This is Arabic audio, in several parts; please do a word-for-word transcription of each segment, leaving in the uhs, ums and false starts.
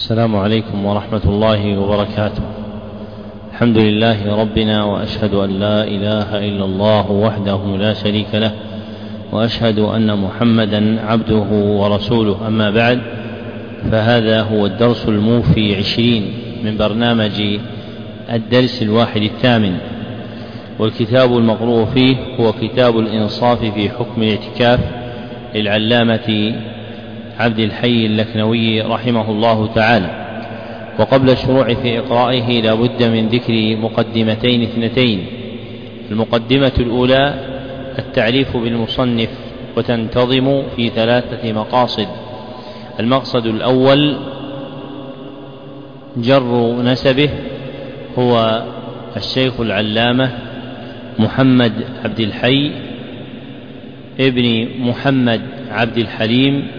السلام عليكم ورحمة الله وبركاته. الحمد لله ربنا، وأشهد أن لا إله إلا الله وحده لا شريك له، وأشهد أن محمدا عبده ورسوله. أما بعد، فهذا هو الدرس الموفي عشرين من برنامج الدرس الواحد الثامن، والكتاب المقروء فيه هو كتاب الإنصاف في حكم الاعتكاف للعلامة عبد الحي اللكنوي رحمه الله تعالى. وقبل الشروع في إقرائه لا بد من ذكر مقدمتين اثنتين. المقدمة الأولى التعريف بالمصنف، وتنتظم في ثلاثة مقاصد. المقصد الأول جر نسبه، هو الشيخ العلامة محمد عبد الحي ابن محمد عبد الحليم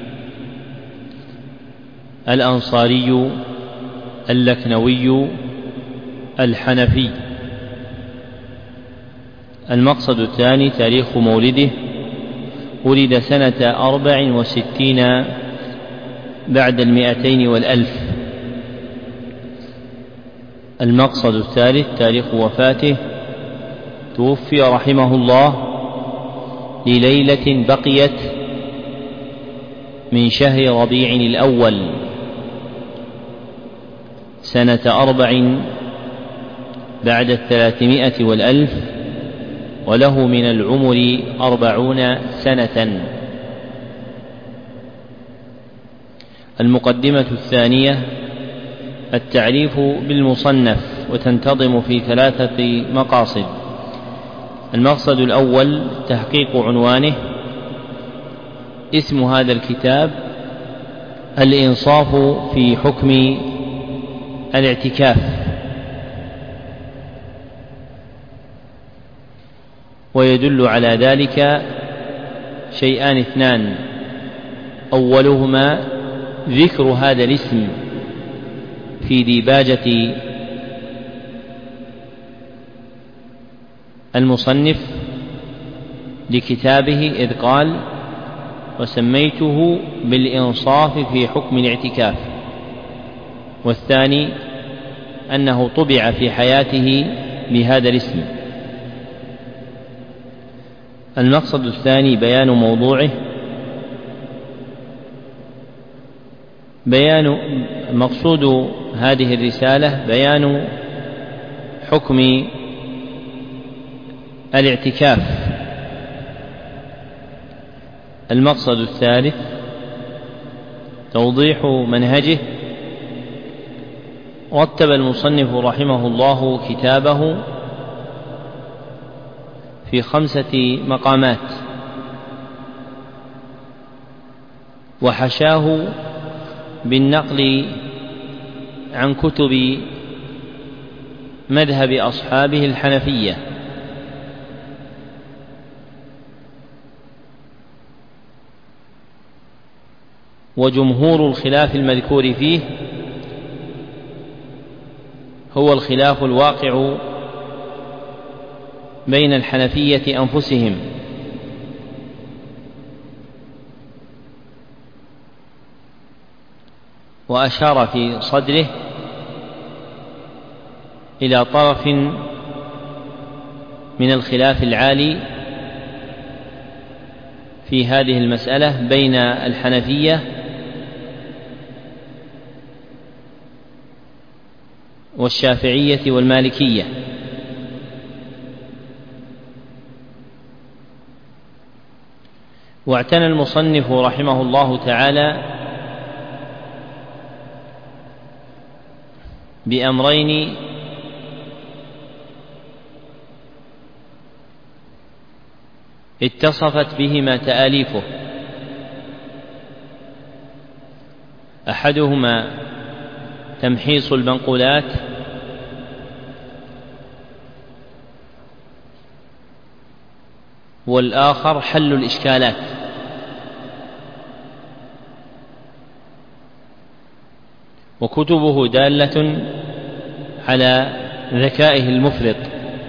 الأنصاري اللكنوي الحنفي. المقصد الثاني تاريخ مولده، ولد سنة أربع وستين بعد المئتين والألف. المقصد الثالث تاريخ وفاته، توفي رحمه الله لليلة بقيت من شهر ربيع الأول سنة أربع بعد الثلاثمائة والألف، وله من العمر أربعون سنة. المقدمة الثانية التعريف بالمصنف، وتنتظم في ثلاثة مقاصد. المقصد الأول تحقيق عنوانه. اسم هذا الكتاب الإنصاف في حكم الاعتكاف، ويدل على ذلك شيئان اثنان: أولهما ذكر هذا الاسم في ديباجة المصنف لكتابه، إذ قال: وسميته بالإنصاف في حكم الاعتكاف. والثاني أنه طبع في حياته بهذا الاسم. المقصد الثاني بيان موضوعه. بيان مقصود هذه الرسالة بيان حكم الاعتكاف. المقصد الثالث توضيح منهجه. رتب المصنف رحمه الله كتابه في خمسة مقامات، وحشاه بالنقل عن كتب مذهب أصحابه الحنفية، وجمهور الخلاف المذكور فيه هو الخلاف الواقع بين الحنفية أنفسهم، وأشار في صدره إلى طرف من الخلاف العالي في هذه المسألة بين الحنفية والشافعية والمالكية. واعتنى المصنف رحمه الله تعالى بأمرين اتصفت بهما تآليفه: أحدهما تمحيص المنقولات، والآخر حل الإشكالات. وكتبه دالة على ذكائه المفرط.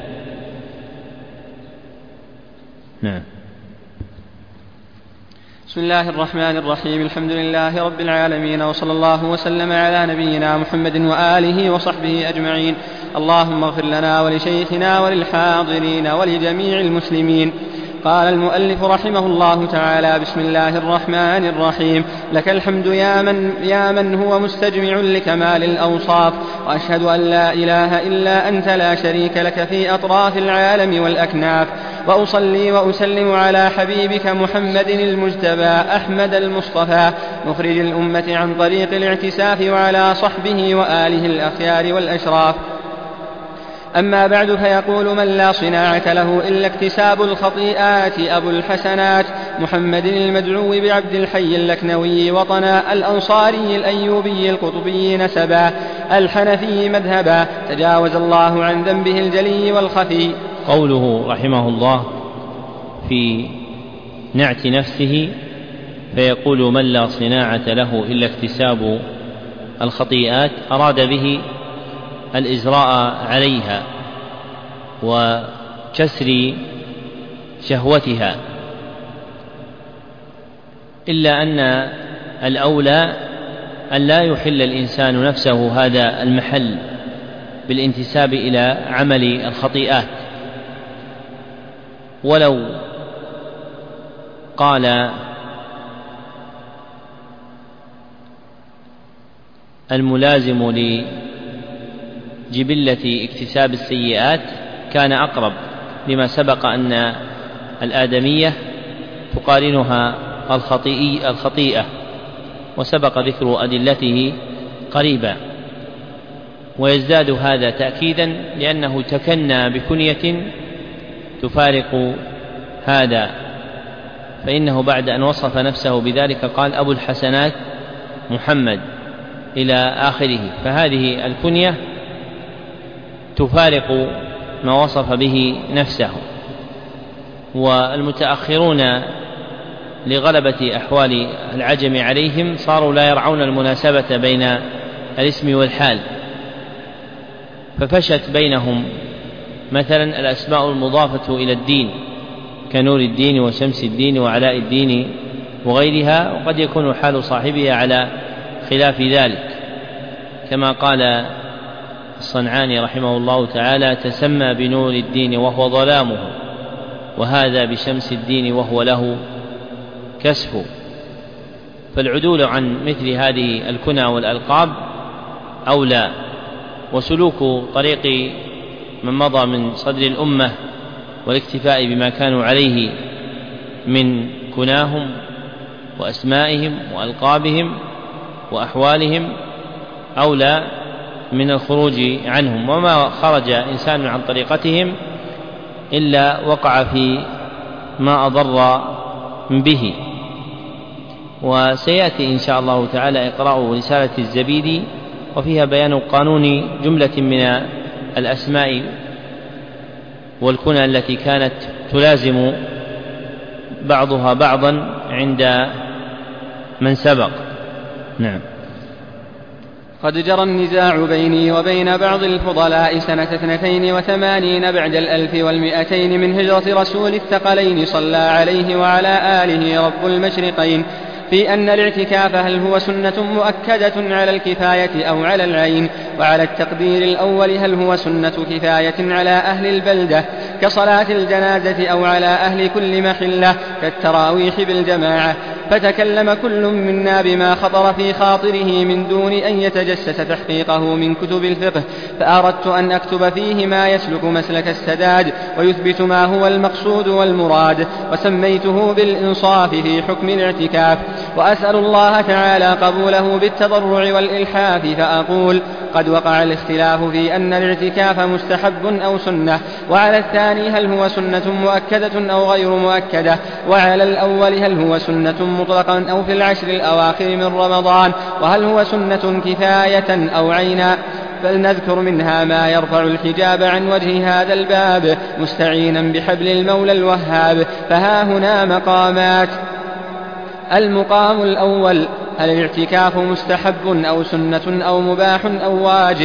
نعم. بسم الله الرحمن الرحيم. الحمد لله رب العالمين، وصلى الله وسلم على نبينا محمد وآله وصحبه أجمعين. اللهم اغفر لنا ولشيخنا وللحاضرين ولجميع المسلمين. قال المؤلف رحمه الله تعالى: بسم الله الرحمن الرحيم. لك الحمد يا من, يا من هو مستجمع لكمال الأوصاف، وأشهد أن لا إله إلا أنت لا شريك لك في أطراف العالم والأكناف، وأصلي وأسلم على حبيبك محمد المجتبى أحمد المصطفى مخرج الأمة عن طريق الاعتساف، وعلى صحبه وآله الأخيار والأشراف. أما بعد، فيقول من لا صناعة له إلا اكتساب الخطيئات أبو الحسنات محمد المدعو بعبد الحي اللكنوي وطنا، الأنصاري الأيوبي القطبي نسبا، الحنفي مذهبا، تجاوز الله عن ذنبه الجلي والخفي. قوله رحمه الله في نعت نفسه، فيقول من لا صناعة له إلا اكتساب الخطيئات، أراد به الإجراء عليها وكسر شهوتها، إلا أن الأولى أن لا يحل الإنسان نفسه هذا المحل بالانتساب إلى عمل الخطيئات. ولو قال الملازم لجبلة اكتساب السيئات كان أقرب، لما سبق أن الآدمية تقارنها الخطيئة، وسبق ذكر أدلته قريبا. ويزداد هذا تأكيدا لأنه تكنى بكنية تفارق هذا، فإنه بعد أن وصف نفسه بذلك قال أبو الحسنات محمد إلى آخره، فهذه الكنية تفارق ما وصف به نفسه. والمتأخرون لغلبة أحوال العجم عليهم صاروا لا يرعون المناسبة بين الاسم والحال، ففشت بينهم مثلا الأسماء المضافة إلى الدين كنور الدين وشمس الدين وعلاء الدين وغيرها، وقد يكون حال صاحبها على خلاف ذلك، كما قال الصنعاني رحمه الله تعالى: تسمى بنور الدين وهو ظلامه، وهذا بشمس الدين وهو له كسف. فالعدول عن مثل هذه الكنى والألقاب أولى، وسلوك طريق من مضى من صدر الأمة والاكتفاء بما كانوا عليه من كناهم وأسمائهم وألقابهم وأحوالهم أولى من الخروج عنهم. وما خرج إنسان عن طريقتهم إلا وقع في ما أضر به. وسيأتي إن شاء الله تعالى إقراء رسالة الزبيدي، وفيها بيان قانون جملة من الأسماء والكنى التي كانت تلازم بعضها بعضا عند من سبق. نعم. قد جرى النزاع بيني وبين بعض الفضلاء سنة اثنتين وثمانين بعد الألف والمئتين من هجرة رسول الثقلين صلى عليه وعلى آله رب المشرقين، في أن الاعتكاف هل هو سنة مؤكدة على الكفاية أو على العين، وعلى التقدير الأول هل هو سنة كفاية على أهل البلدة كصلاة الجنازة أو على أهل كل محلة كالتراويح بالجماعة. فتكلم كل منا بما خطر في خاطره من دون أن يتجسس تحقيقه من كتب الفقه، فأردت أن أكتب فيه ما يسلك مسلك السداد ويثبت ما هو المقصود والمراد، وسميته بالإنصاف في حكم الاعتكاف، وأسأل الله تعالى قبوله بالتضرع والإلحاف. فأقول: قد وقع الاختلاف في أن الاعتكاف مستحب أو سنة، وعلى الثاني هل هو سنة مؤكدة أو غير مؤكدة، وعلى الأول هل هو سنة مطلقا أو في العشر الأواخر من رمضان، وهل هو سنة كفاية أو عينا. فلنذكر منها ما يرفع الحجاب عن وجه هذا الباب مستعينا بحبل المولى الوهاب. فها هنا مقامات. المقام الأول: هل الاعتكاف مستحب أو سنة أو مباح أو واجب؟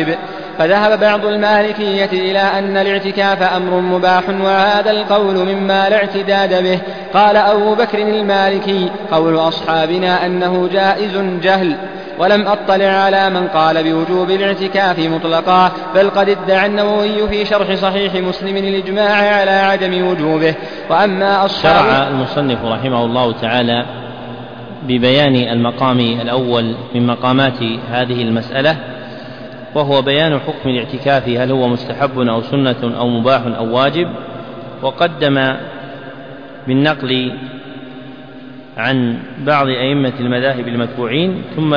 فذهب بعض المالكية إلى أن الاعتكاف أمر مباح وهذا القول مما لا اعتداد به. قال أبو بكر المالكي قول أصحابنا أنه جائز جهل، ولم أطلع على من قال بوجوب الاعتكاف مطلقا، بل قد ادعى النووي في شرح صحيح مسلم الإجماع على عدم وجوبه. وأما أصحاب شرع المصنف رحمه الله تعالى ببيان المقام الأول من مقامات هذه المسألة، وهو بيان حكم الاعتكاف، هل هو مستحب أو سنة أو مباح أو واجب، وقدم بالنقل عن بعض أئمة المذاهب المتبوعين، ثم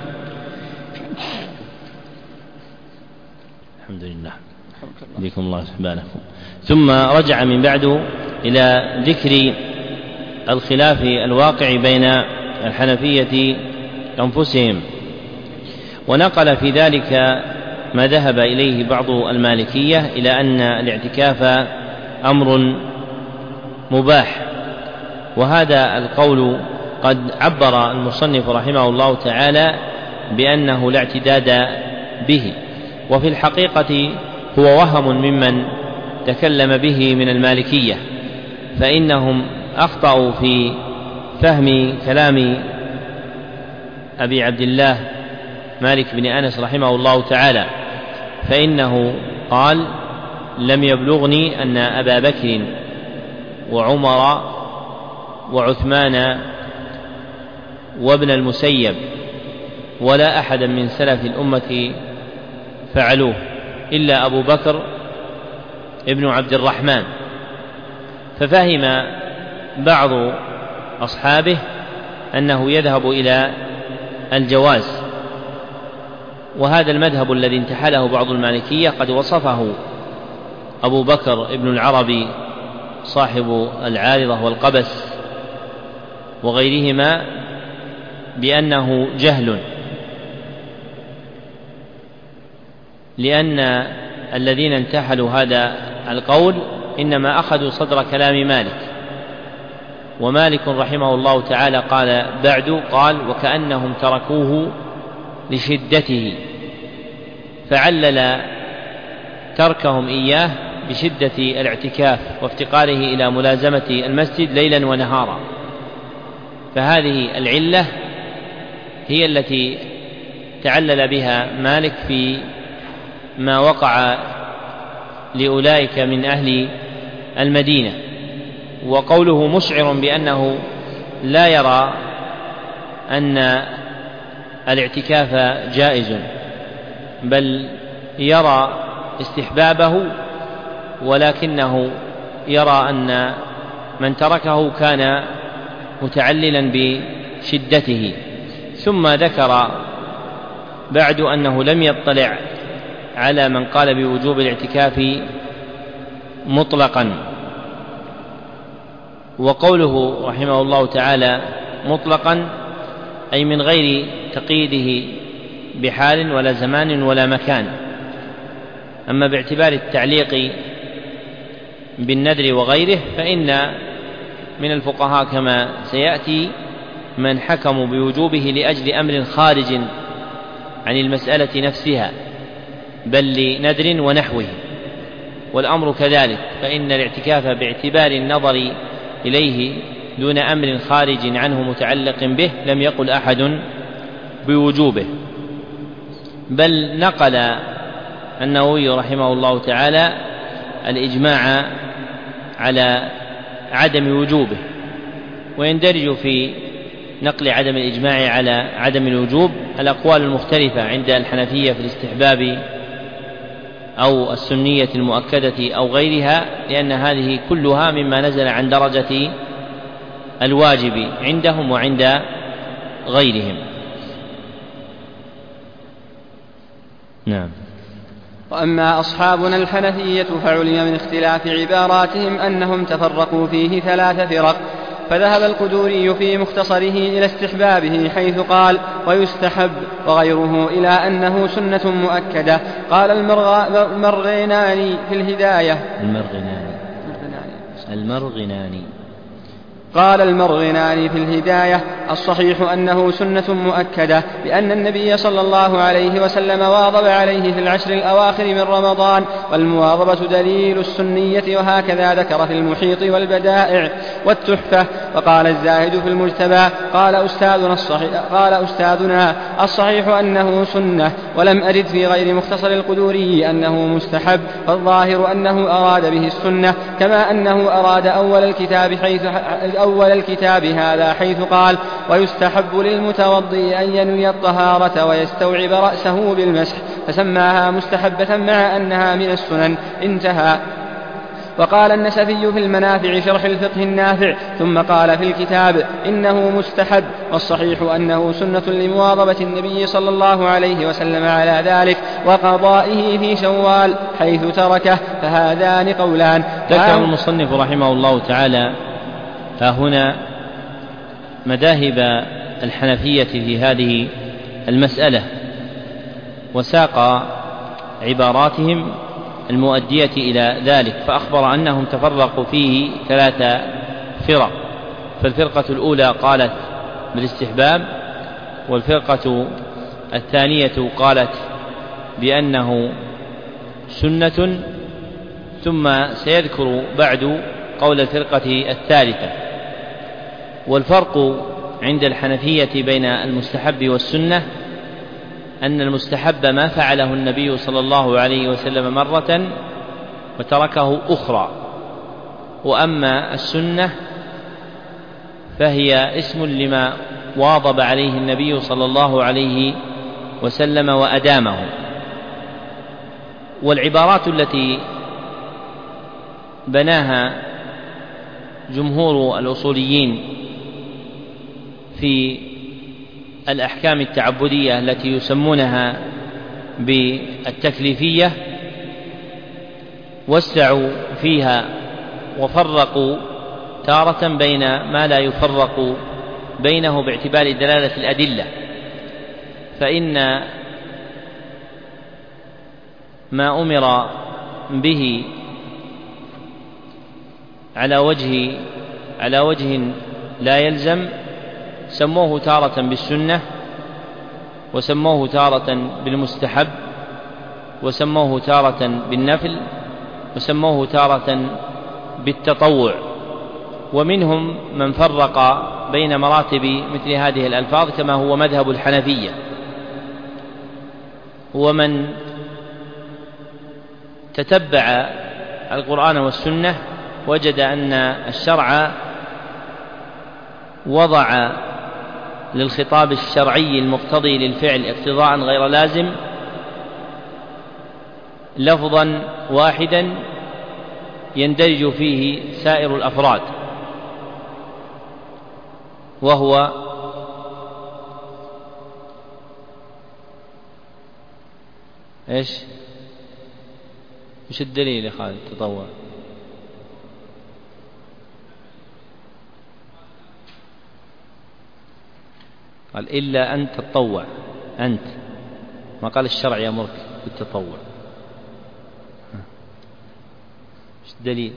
الحمد لله بكم الله سبحانه، ثم رجع من بعد إلى ذكر الخلاف الواقع بين الحنفية أنفسهم، ونقل في ذلك ما ذهب إليه بعض المالكية إلى أن الاعتكاف أمر مباح، وهذا القول قد عبر المصنف رحمه الله تعالى بأنه لا اعتداد به، وفي الحقيقة هو وهم ممن تكلم به من المالكية، فإنهم أخطأوا في فهم كلام أبي عبد الله مالك بن أنس رحمه الله تعالى، فإنه قال: لم يبلغني أن أبا بكر وعمر وعثمان وابن المسيب ولا أحدا من سلف الأمة فعلوه إلا أبو بكر ابن عبد الرحمن. ففهم بعض أصحابه أنه يذهب إلى الجواز، وهذا المذهب الذي انتحله بعض المالكية قد وصفه أبو بكر ابن العربي صاحب العارضة والقبس وغيرهما بأنه جهل، لأن الذين انتحلوا هذا القول إنما أخذوا صدر كلام مالك، ومالك رحمه الله تعالى قال بعد قال: وكأنهم تركوه لشدته، فعلل تركهم إياه بشدة الاعتكاف وافتقاره إلى ملازمة المسجد ليلا ونهارا. فهذه العلة هي التي تعلل بها مالك في ما وقع لأولئك من أهل المدينة. وقوله مشعر بأنه لا يرى أن الاعتكاف جائز، بل يرى استحبابه، ولكنه يرى أن من تركه كان متعللا بشدته. ثم ذكر بعد أنه لم يطلع على من قال بوجوب الاعتكاف مطلقا. وقوله رحمه الله تعالى مطلقا أي من غير تقييده بحال ولا زمان ولا مكان. أما باعتبار التعليق بالنذر وغيره فإن من الفقهاء كما سيأتي من حكموا بوجوبه لأجل أمر خارج عن المسألة نفسها، بل لنذر ونحوه، والأمر كذلك، فإن الاعتكاف باعتبار النظر إليه دون أمر خارج عنه متعلق به لم يقل أحد بوجوبه. بل نقل النووي رحمه الله تعالى الإجماع على عدم وجوبه، ويندرج في نقل عدم الإجماع على عدم الوجوب الأقوال المختلفة عند الحنفية في الاستحباب أو السنية المؤكدة أو غيرها، لأن هذه كلها مما نزل عن درجة الواجب عندهم وعند غيرهم. نعم. وأما أصحابنا الحنفية فعلم من اختلاف عباراتهم أنهم تفرقوا فيه ثلاث فرق، فذهب القدوري في مختصره إلى استحبابه حيث قال: ويستحب، وغيره إلى أنه سنة مؤكدة. قال المرغناني في الهداية المرغناني المرغناني قال المرغناني في الهداية: الصحيح أنه سنة مؤكدة، لأن النبي صلى الله عليه وسلم واظب عليه في العشر الأواخر من رمضان، والمواظبة دليل السنية، وهكذا ذكر في المحيط والبدائع والتحفة. وقال الزاهد في المجتبى: قال أستاذنا الصحيح, قال أستاذنا الصحيح أنه سنة، ولم أجد في غير مختصر القدوري أنه مستحب، فالظاهر أنه أراد به السنة، كما أنه أراد أول الكتاب حيث أول الكتاب هذا حيث قال: ويستحب للمتوضئ أن ينوي الطهارة ويستوعب رأسه بالمسح، فسماها مستحبة مع أنها من السنن. انتهى. وقال النسفي في المنافع شرح الفقه النافع ثم قال في الكتاب: إنه مستحب، والصحيح أنه سنة لمواظبة النبي صلى الله عليه وسلم على ذلك وقضائه في شوال حيث تركه، فهذان قولان. ذكر المصنف رحمه الله تعالى ها هنا مذاهب الحنفية في هذه المسألة، وساق عباراتهم المؤدية إلى ذلك، فأخبر أنهم تفرقوا فيه ثلاث فرق. فالفرقة الأولى قالت بالاستحباب، والفرقة الثانية قالت بأنه سنة، ثم سيذكر بعد قول الفرقة الثالثة. والفرق عند الحنفية بين المستحب والسنة أن المستحب ما فعله النبي صلى الله عليه وسلم مرة وتركه أخرى، وأما السنة فهي اسم لما واظب عليه النبي صلى الله عليه وسلم وأدامه. والعبارات التي بناها جمهور الأصوليين في الأحكام التعبدية التي يسمونها بالتكليفية وسعوا فيها وفرقوا تارة بين ما لا يفرق بينه باعتبار دلالة الأدلة، فإن ما أمر به على وجه على وجه لا يلزم سموه تارة بالسنة، وسموه تارة بالمستحب، وسموه تارة بالنفل، وسموه تارة بالتطوع. ومنهم من فرق بين مراتب مثل هذه الألفاظ كما هو مذهب الحنفية. ومن تتبع القرآن والسنة وجد أن الشرع وضع للخطاب الشرعي المقتضي للفعل اقتضاء غير لازم لفظا واحدا يندرج فيه سائر الأفراد، وهو ايش؟ وش الدليل يا خالد؟ تطوع. قال إلا أن تتطوع، أنت ما قال الشرع يأمرك بالتطوع. ايش الدليل؟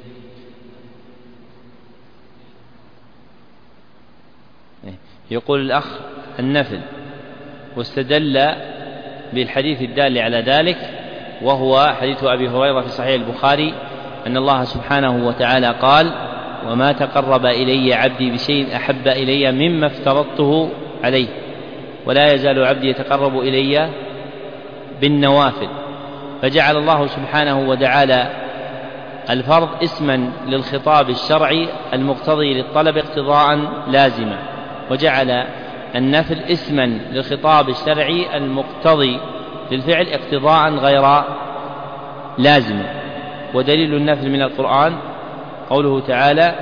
يقول الأخ النفل، واستدل بالحديث الدال على ذلك، وهو حديث أبي هريرة في صحيح البخاري أن الله سبحانه وتعالى قال: وما تقرب إلي عبدي بشيء أحب إلي مما افترضته عليه، ولا يزال عبدي يتقرب إلي بالنوافل. فجعل الله سبحانه وتعالى الفرض اسما للخطاب الشرعي المقتضي للطلب اقتضاء لازما، وجعل النفل اسما للخطاب الشرعي المقتضي للفعل اقتضاء غير لازم. ودليل النفل من القرآن قوله تعالى: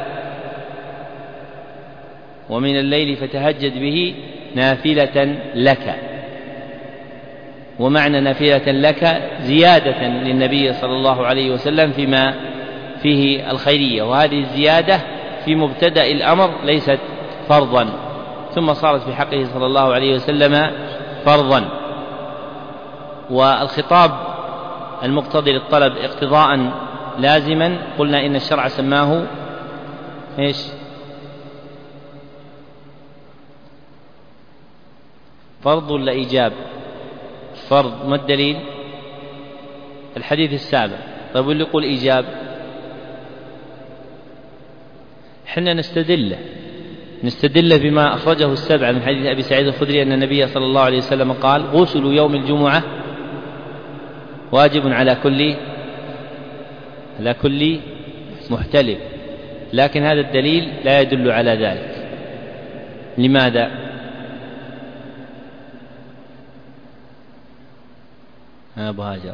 ومن الليل فتهجد به نافلة لك. ومعنى نافلة لك زيادة للنبي صلى الله عليه وسلم فيما فيه الخيرية، وهذه الزيادة في مبتدأ الأمر ليست فرضا، ثم صارت في حقه صلى الله عليه وسلم فرضا. والخطاب المقتضي للطلب اقتضاء لازما قلنا إن الشرع سماه إيش؟ فرض ولا إيجاب؟ فرض. ما الدليل؟ الحديث السابع. طيب واللي يقول إيجاب؟ حنا نستدل نستدل بما أخرجه السبعة من حديث أبي سعيد الخدري أن النبي صلى الله عليه وسلم قال: غسل يوم الجمعة واجب على كل على كل محتلم. لكن هذا الدليل لا يدل على ذلك. لماذا؟ أبو هاجر.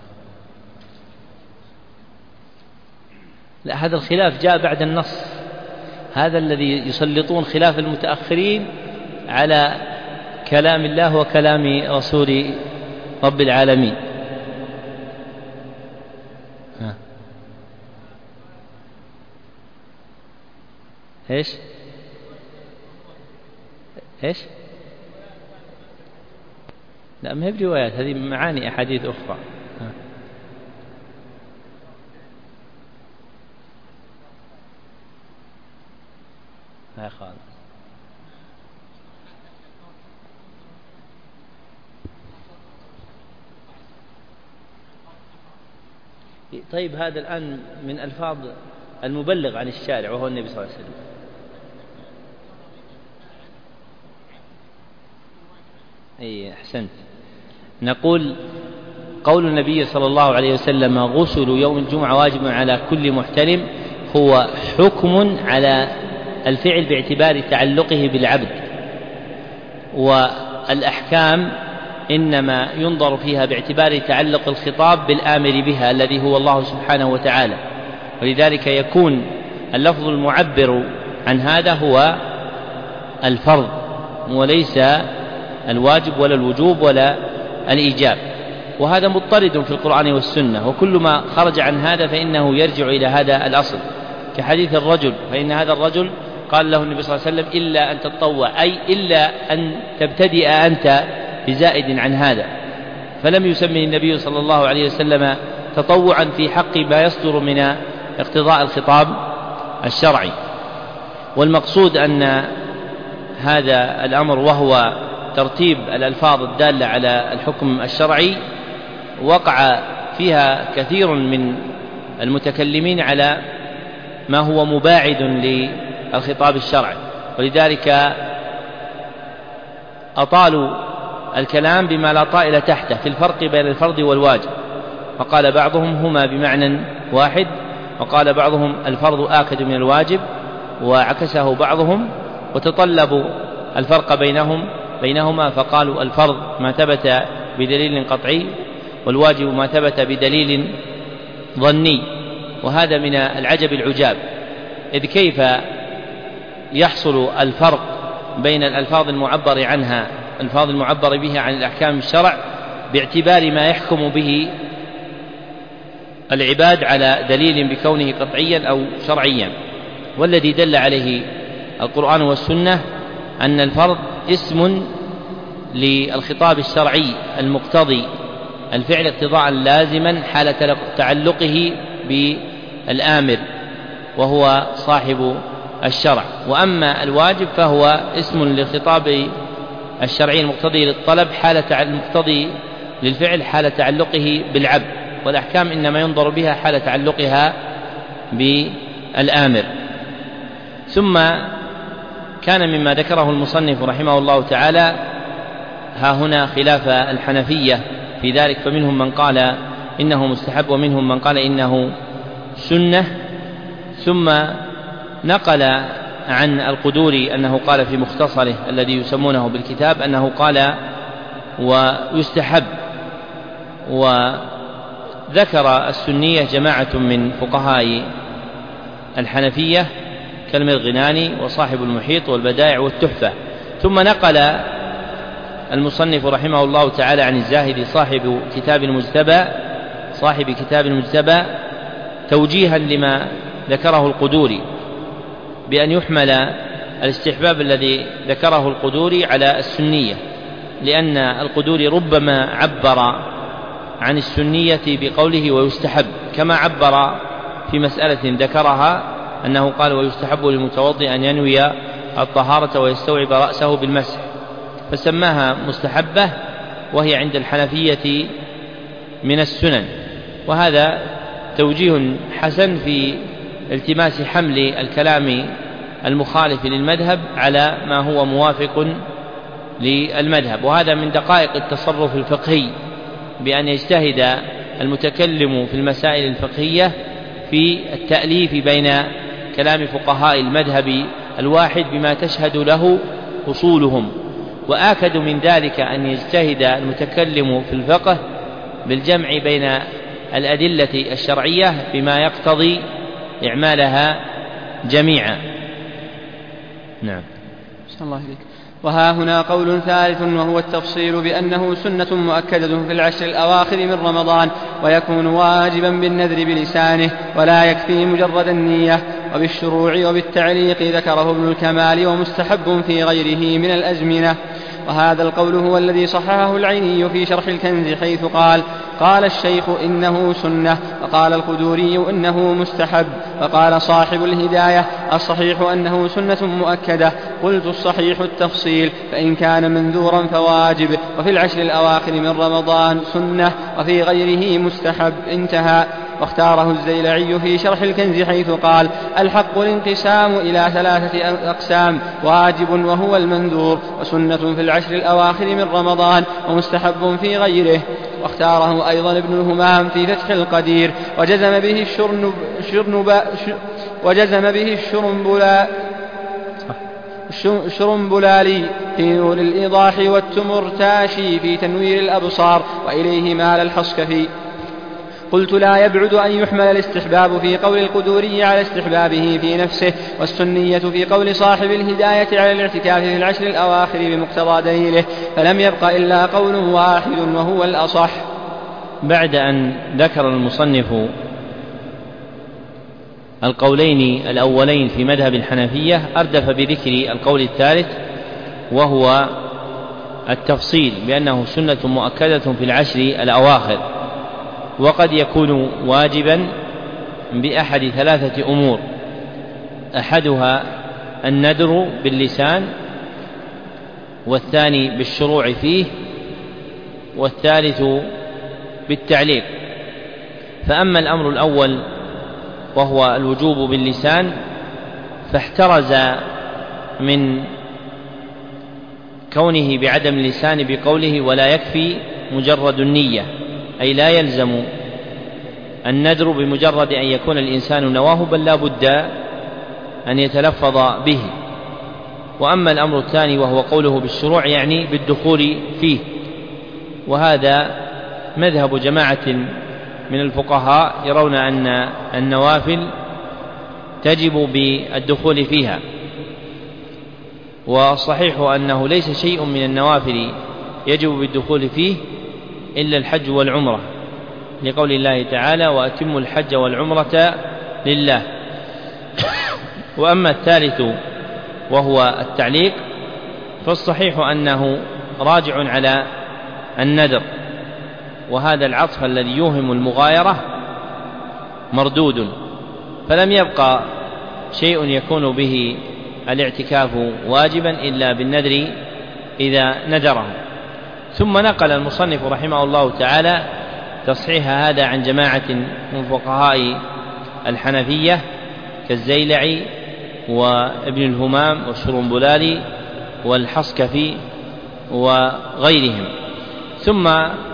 لا، هذا الخلاف جاء بعد النص. هذا الذي يسلطون خلاف المتأخرين على كلام الله وكلام رسول رب العالمين. ها. ايش ايش لا، ما هي بروايات، هذه معاني أحاديث أخرى. ها. لا خالص. طيب هذا الآن من ألفاظ المبلغ عن الشارع وهو النبي صلى الله عليه وسلم. أي أحسنت. نقول قول النبي صلى الله عليه وسلم: غسل يوم الجمعة واجب على كل محتلم، هو حكم على الفعل باعتبار تعلقه بالعبد، والأحكام إنما ينظر فيها باعتبار تعلق الخطاب بالآمر بها الذي هو الله سبحانه وتعالى، ولذلك يكون اللفظ المعبر عن هذا هو الفرض وليس الواجب ولا الوجوب ولا الإيجاب. وهذا مضطرد في القرآن والسنة، وكل ما خرج عن هذا فإنه يرجع إلى هذا الأصل، كحديث الرجل، فإن هذا الرجل قال له النبي صلى الله عليه وسلم: إلا أن تتطوع، أي إلا أن تبتدئ أنت بزائد عن هذا، فلم يسمي النبي صلى الله عليه وسلم تطوعا في حق ما يصدر من اقتضاء الخطاب الشرعي. والمقصود أن هذا الأمر وهو ترتيب الألفاظ الدالة على الحكم الشرعي وقع فيها كثير من المتكلمين على ما هو مباعد للخطاب الشرعي، ولذلك أطالوا الكلام بما لا طائل تحته في الفرق بين الفرض والواجب، فقال بعضهم هما بمعنى واحد، وقال بعضهم الفرض آكد من الواجب، وعكسه بعضهم وتطلبوا الفرق بينهم بينهما فقالوا الفرض ما ثبت بدليل قطعي، والواجب ما ثبت بدليل ظني. وهذا من العجب العجاب، إذ كيف يحصل الفرق بين الألفاظ المعبر عنها الألفاظ المعبر بها عن الأحكام الشرع باعتبار ما يحكم به العباد على دليل بكونه قطعيا أو شرعيا. والذي دل عليه القرآن والسنة أن الفرض اسم للخطاب الشرعي المقتضي الفعل اقتضاء لازما حال تعلقه بالآمر وهو صاحب الشرع. وأما الواجب فهو اسم للخطاب الشرعي المقتضي للطلب حالة المقتضي للفعل حال تعلقه بالعبد، والأحكام إنما ينظر بها حال تعلقها بالآمر. ثم كان مما ذكره المصنف رحمه الله تعالى ها هنا خلاف الحنفية في ذلك، فمنهم من قال إنه مستحب ومنهم من قال إنه سنة. ثم نقل عن القدوري أنه قال في مختصره الذي يسمونه بالكتاب أنه قال ويستحب. وذكر السنية جماعة من فقهاء الحنفية كالمرغناني وصاحب المحيط والبدائع والتحفة. ثم نقل المصنف رحمه الله تعالى عن الزاهد صاحب كتاب المجتبى صاحب كتاب المجتبى توجيها لما ذكره القدوري بأن يحمل الاستحباب الذي ذكره القدوري على السنية، لأن القدوري ربما عبر عن السنية بقوله ويستحب، كما عبر في مسألة ذكرها أنه قال ويستحب للمتوضئ أن ينوي الطهارة ويستوعب رأسه بالمسح. فسماها مستحبة، وهي عند الحنفية من السنن. وهذا توجيه حسن في التماس حمل الكلام المخالف للمذهب على ما هو موافق للمذهب. وهذا من دقائق التصرف الفقهي، بأن يجتهد المتكلم في المسائل الفقهية في التأليف بين كلام فقهاء المذهب الواحد بما تشهد له أصولهم. وآكد من ذلك أن يجتهد المتكلم في الفقه بالجمع بين الأدلة الشرعية بما يقتضي إعمالها جميعا. نعم. الله إليك. وها هنا قول ثالث، وهو التفصيل بأنه سنة مؤكدة في العشر الأواخر من رمضان، ويكون واجبا بالنذر بلسانه، ولا يكفي مجرد النية. وبالشروع وبالتعليق ذكره ابن الكمال، ومستحب في غيره من الأزمنة. وهذا القول هو الذي صححه العيني في شرح الكنز، حيث قال: قال الشيخ إنه سنة، وقال القدوري إنه مستحب، وقال صاحب الهداية: الصحيح أنه سنة مؤكدة. قلت: الصحيح التفصيل، فإن كان منذورا فواجب، وفي العشر الأواخر من رمضان سنة، وفي غيره مستحب. انتهى. واختاره الزيلعي في شرح الكنز، حيث قال: الحق الانقسام إلى ثلاثة أقسام: واجب وهو المنذور، وسنة في العشر الأواخر من رمضان، ومستحب في غيره. واختاره أيضا ابن الهمام في فتح القدير، وجزم به الشرنب شرنب وجزم به الشرنبلا الشرنبلالي في نور الإيضاح، والتمرتاشي في تنوير الأبصار، وإليه مال الحصكفي. قلت: لا يبعد أن يحمل الاستحباب في قول القدوري على استحبابه في نفسه، والسنية في قول صاحب الهداية على الاعتكاف في العشر الأواخر بمقتضى دليله، فلم يبق إلا قول واحد وهو الأصح. بعد أن ذكر المصنف القولين الأولين في مذهب الحنفية، أردف بذكر القول الثالث، وهو التفصيل بأنه سنة مؤكدة في العشر الأواخر، وقد يكون واجبا بأحد ثلاثة أمور: أحدها النذر باللسان، والثاني بالشروع فيه، والثالث بالتعليق. فأما الأمر الأول وهو الوجوب باللسان، فاحترز من كونه بعدم اللسان بقوله: ولا يكفي مجرد النية، أي لا يلزم النذر بمجرد أن يكون الإنسان نواه، بل لا بد أن يتلفظ به. وأما الأمر الثاني وهو قوله بالشروع، يعني بالدخول فيه، وهذا مذهب جماعة من الفقهاء يرون أن النوافل تجب بالدخول فيها، والصحيح أنه ليس شيء من النوافل يجب بالدخول فيه إلا الحج والعمرة، لقول الله تعالى: وأتموا الحج والعمرة لله. وأما الثالث وهو التعليق، فالصحيح أنه راجع على النذر، وهذا العطف الذي يوهم المغايرة مردود، فلم يبقى شيء يكون به الاعتكاف واجبا إلا بالنذر إذا نذره. ثم نقل المصنف رحمه الله تعالى تصحيح هذا عن جماعة من فقهاء الحنفية كالزيلعي وابن الهمام والشرنبلالي والحصكفي وغيرهم. ثم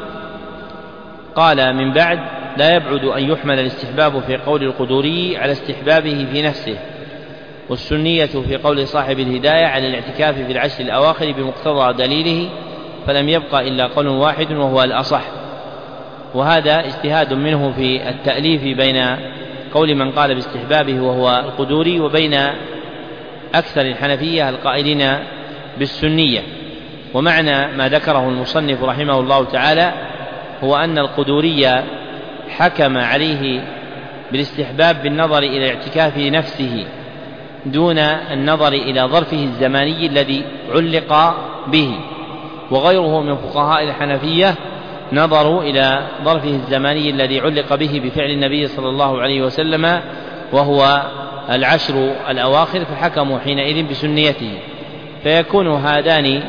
قال من بعد: لا يبعد أن يحمل الاستحباب في قول القدوري على استحبابه في نفسه، والسنية في قول صاحب الهداية على الاعتكاف في العشر الأواخر بمقتضى دليله، فلم يبقى إلا قول واحد وهو الأصح. وهذا اجتهاد منه في التأليف بين قول من قال باستحبابه وهو القدوري، وبين أكثر الحنفية القائلين بالسنية. ومعنى ما ذكره المصنف رحمه الله تعالى هو أن القدوري حكم عليه بالاستحباب بالنظر إلى الاعتكاف نفسه دون النظر إلى ظرفه الزماني الذي علق به، وغيره من فقهاء الحنفية نظروا إلى ظرفه الزماني الذي علق به بفعل النبي صلى الله عليه وسلم وهو العشر الأواخر، فحكموا حينئذ بسنيته. فيكون هذان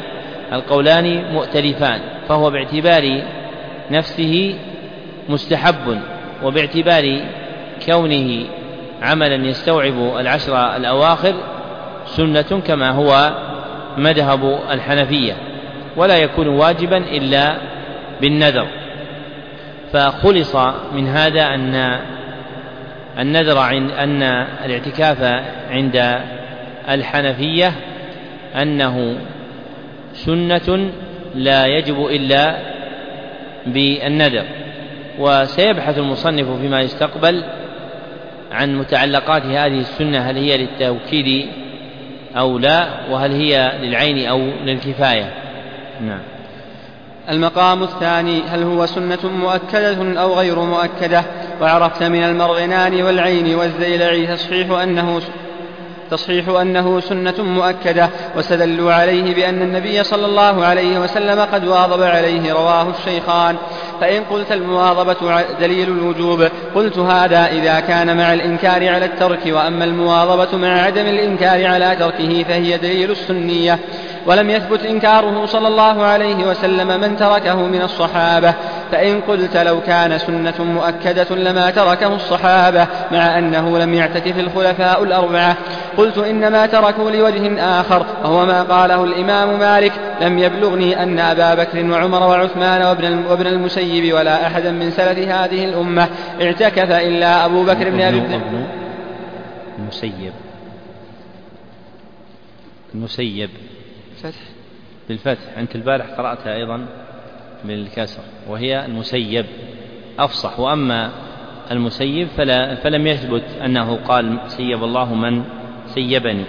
القولان مؤتلفان، فهو باعتبار نفسه مستحب، وباعتبار كونه عملا يستوعب العشر الأواخر سنة كما هو مذهب الحنفية، ولا يكون واجبا إلا بالنذر. فخلص من هذا أن النذر عند أن الاعتكاف عند الحنفية أنه سنة لا يجب إلا بالنذر. وسيبحث المصنف فيما يستقبل عن متعلقات هذه السنة، هل هي للتوكيد أو لا، وهل هي للعين أو للكفاية. نعم. المقام الثاني: هل هو سنة مؤكدة أو غير مؤكدة؟ وعرفت من المرغنان والعين والزيلع تصحيح أنه تصحيح أنه سنة مؤكدة، واستدلوا عليه بأن النبي صلى الله عليه وسلم قد واظب عليه، رواه الشيخان. فإن قلت المواظبة دليل الوجوب، قلت هذا إذا كان مع الإنكار على الترك، وأما المواظبة مع عدم الإنكار على تركه فهي دليل السنية. ولم يثبت إنكاره صلى الله عليه وسلم من تركه من الصحابة. فإن قلت لو كان سنة مؤكدة لما تركه الصحابة مع أنه لم يعتكف الخلفاء الأربعة، قلت إنما تركوا لوجه آخر، وهو ما قاله الإمام مالك: لم يبلغني أن أبا بكر وعمر وعثمان وابن المسيب ولا أحدا من سلف هذه الأمة اعتكف إلا أبو بكر بن أبي المسيب المسيب فتح بالفتح. أنت البارح قرأتها أيضا بالكسر، وهي المسيب أفصح. وأما المسيب فلا فلم يثبت أنه قال سيب الله من سيبني.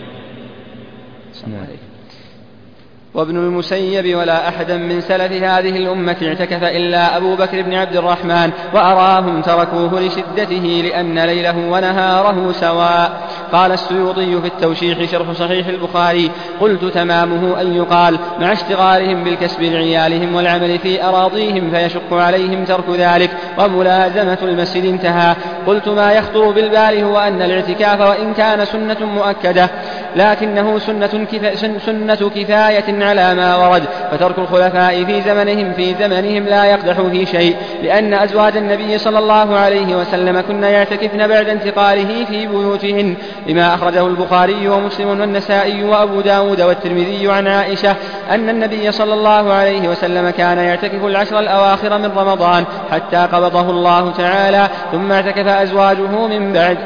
وابن المسيب ولا أحدا من سلف هذه الأمة اعتكف إلا أبو بكر بن عبد الرحمن، وأراهم تركوه لشدته لأن ليله ونهاره سواء. قال السيوطي في التوشيح شرح صحيح البخاري: قلت تمامه أن يقال مع اشتغالهم بالكسب لعيالهم والعمل في أراضيهم فيشق عليهم ترك ذلك وملازمة المسجد، انتهى. قلت ما يخطر بالبال هو أن الاعتكاف وإن كان سنة مؤكدة لكنه سنة, كفا سنة كفاية على ما ورد، فترك الخلفاء في زمنهم في زمنهم لا يقدح في شيء، لأن أزواج النبي صلى الله عليه وسلم كن يعتكفن بعد انتقاله في بيوتهن، لما أخرجه البخاري ومسلم والنسائي وأبو داود والترمذي عن عائشة أن النبي صلى الله عليه وسلم كان يعتكف العشر الأواخر من رمضان حتى قبضه الله تعالى، ثم اعتكف أزواجه من بعد،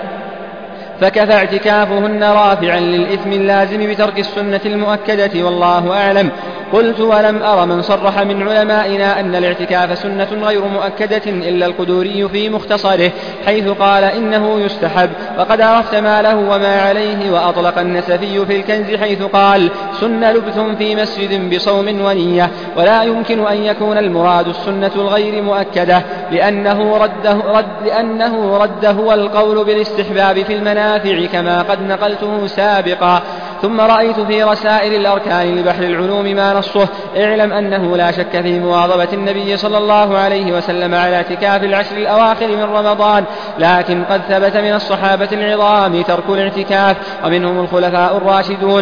فكفى اعتكافهن رافعا للإثم اللازم بترك السنة المؤكدة، والله أعلم. قلت ولم أر من صرح من علمائنا أن الاعتكاف سنة غير مؤكدة إلا القدوري في مختصره، حيث قال إنه يستحب، وقد عرفت ما له وما عليه. وأطلق النسفي في الكنز حيث قال: سن لبث في مسجد بصوم ونية. ولا يمكن أن يكون المراد السنة الغير مؤكدة، لأنه رده, رد لأنه رد هو القول بالاستحباب في المنافع كما قد نقلته سابقا. ثم رأيت في رسائل الأركان لبحر العلوم ما نصه: اعلم أنه لا شك في مواظبة النبي صلى الله عليه وسلم على اعتكاف العشر الأواخر من رمضان، لكن قد ثبت من الصحابة العظام ترك الاعتكاف، ومنهم الخلفاء الراشدون،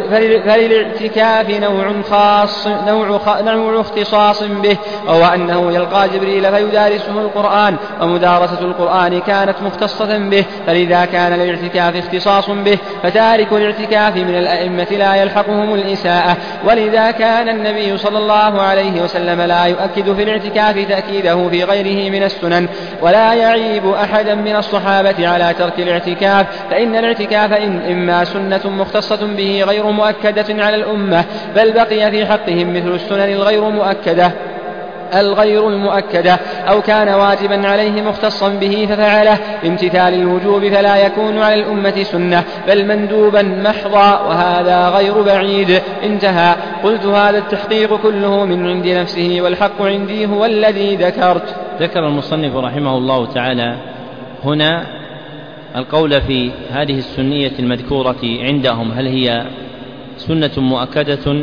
فللاعتكاف نوع خاص نوع, خ... نوع اختصاص به، وهو أنه يلقى جبريل فيدارسه القرآن، ومدارسة القرآن كانت مختصة به، فلذا كان الاعتكاف اختصاص به، فتارك الاعتكاف من الأئمة لا يلحقهم الإساءة. ولذا كان النبي صلى الله عليه وسلم لا يؤكد في الاعتكاف تأكيده في غيره من السنن، ولا يعيب أحدا من الصحابة على ترك الاعتكاف، فإن الاعتكاف إن إما سنة مختصة به غير مؤكدة على الأمة، بل بقي في حقهم مثل السنن الغير مؤكدة الغير المؤكدة، أو كان واجبا عليه مختصا به ففعله بامتثال الوجوب، فلا يكون على الأمة سنة بل مندوبا محضا، وهذا غير بعيد، انتهى. قلت هذا التحقيق كله من عند نفسه، والحق عندي هو الذي ذكرت. ذكر المصنف رحمه الله تعالى هنا القول في هذه السنية المذكورة عندهم، هل هي سنة مؤكدة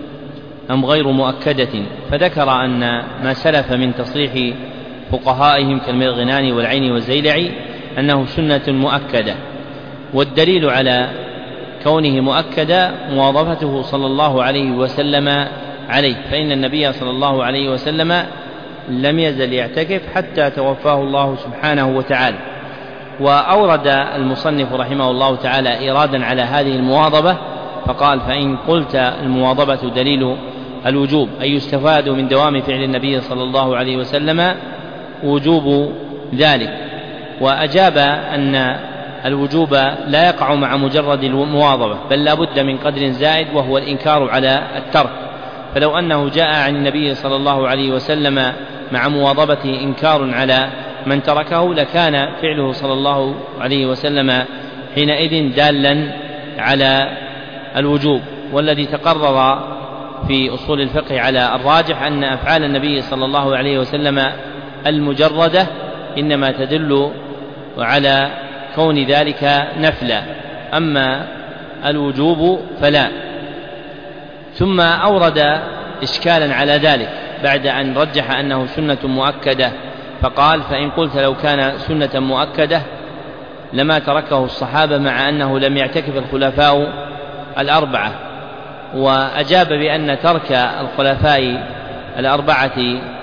أم غير مؤكدة، فذكر أن ما سلف من تصريح فقهائهم كالمرغنان والعين والزيلع أنه سنة مؤكدة، والدليل على كونه مؤكدا مواظبته صلى الله عليه وسلم عليه، فإن النبي صلى الله عليه وسلم لم يزل يعتكف حتى توفاه الله سبحانه وتعالى. وأورد المصنف رحمه الله تعالى إيرادا على هذه المواظبة فقال: فإن قلت المواظبة دليل الوجوب أي يستفاد من دوام فعل النبي صلى الله عليه وسلم وجوب ذلك. وأجاب أن الوجوب لا يقع مع مجرد المواظبة، بل لا بد من قدر زائد وهو الإنكار على الترك. فلو أنه جاء عن النبي صلى الله عليه وسلم مع مواظبته إنكار على من تركه لكان فعله صلى الله عليه وسلم حينئذ دالا على الوجوب. والذي تقرر في أصول الفقه على الراجح أن أفعال النبي صلى الله عليه وسلم المجردة إنما تدل على كون ذلك نفلا، أما الوجوب فلا. ثم أورد إشكالا على ذلك بعد أن رجح أنه سنة مؤكدة فقال: فإن قلت لو كان سنة مؤكدة لما تركه الصحابة مع أنه لم يعتكف الخلفاء الأربعة. وأجاب بأن ترك الخلفاء الأربعة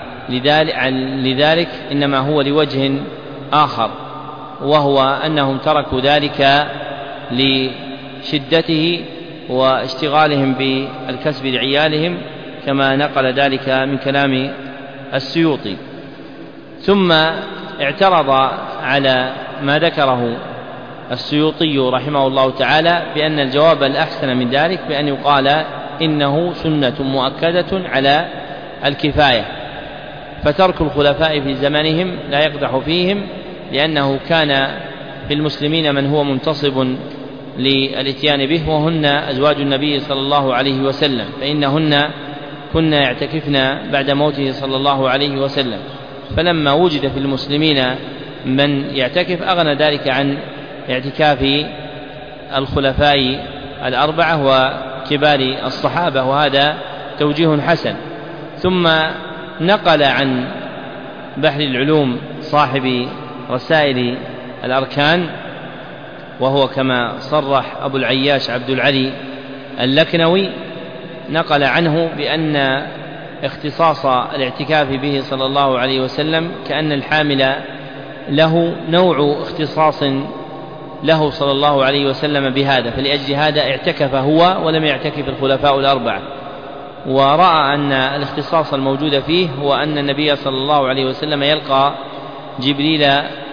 لذلك إنما هو لوجه آخر، وهو أنهم تركوا ذلك لشدته واشتغالهم بالكسب لعيالهم، كما نقل ذلك من كلام السيوطي. ثم اعترض على ما ذكره السيوطي رحمه الله تعالى بأن الجواب الأحسن من ذلك بأن يقال إنه سنة مؤكدة على الكفاية، فترك الخلفاء في زمانهم لا يقدح فيهم، لأنه كان في المسلمين من هو منتصب للاتيان به، وهن أزواج النبي صلى الله عليه وسلم، فإنهن كنا يعتكفن بعد موته صلى الله عليه وسلم. فلما وجد في المسلمين من يعتكف أغنى ذلك عن اعتكاف الخلفاء الأربعة وكبار الصحابة، وهذا توجيه حسن. ثم نقل عن بحر العلوم صاحب رسائل الأركان، وهو كما صرح أبو العياش عبد العلي اللكنوي، نقل عنه بأن اختصاص الاعتكاف به صلى الله عليه وسلم كأن الحامل له نوع اختصاص له صلى الله عليه وسلم بهذا، فلأجل هذا اعتكف هو ولم يعتكف الخلفاء الأربعة. ورأى أن الاختصاص الموجود فيه هو أن النبي صلى الله عليه وسلم يلقى جبريل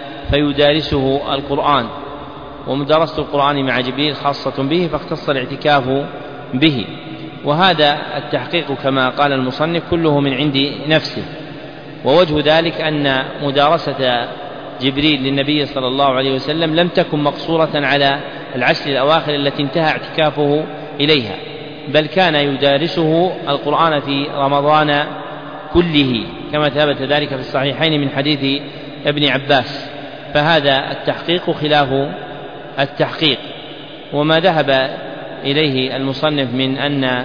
فيدارسه القرآن، ومدارسة القرآن مع جبريل خاصة به، فاختص الاعتكاف به. وهذا التحقيق كما قال المصنف كله من عند نفسه. ووجه ذلك أن مدارسة جبريل للنبي صلى الله عليه وسلم لم تكن مقصورة على العشر الأواخر التي انتهى اعتكافه إليها، بل كان يدارسه القرآن في رمضان كله، كما ثبت ذلك في الصحيحين من حديث ابن عباس. فهذا التحقيق خلاف التحقيق. وما ذهب إليه المصنف من أن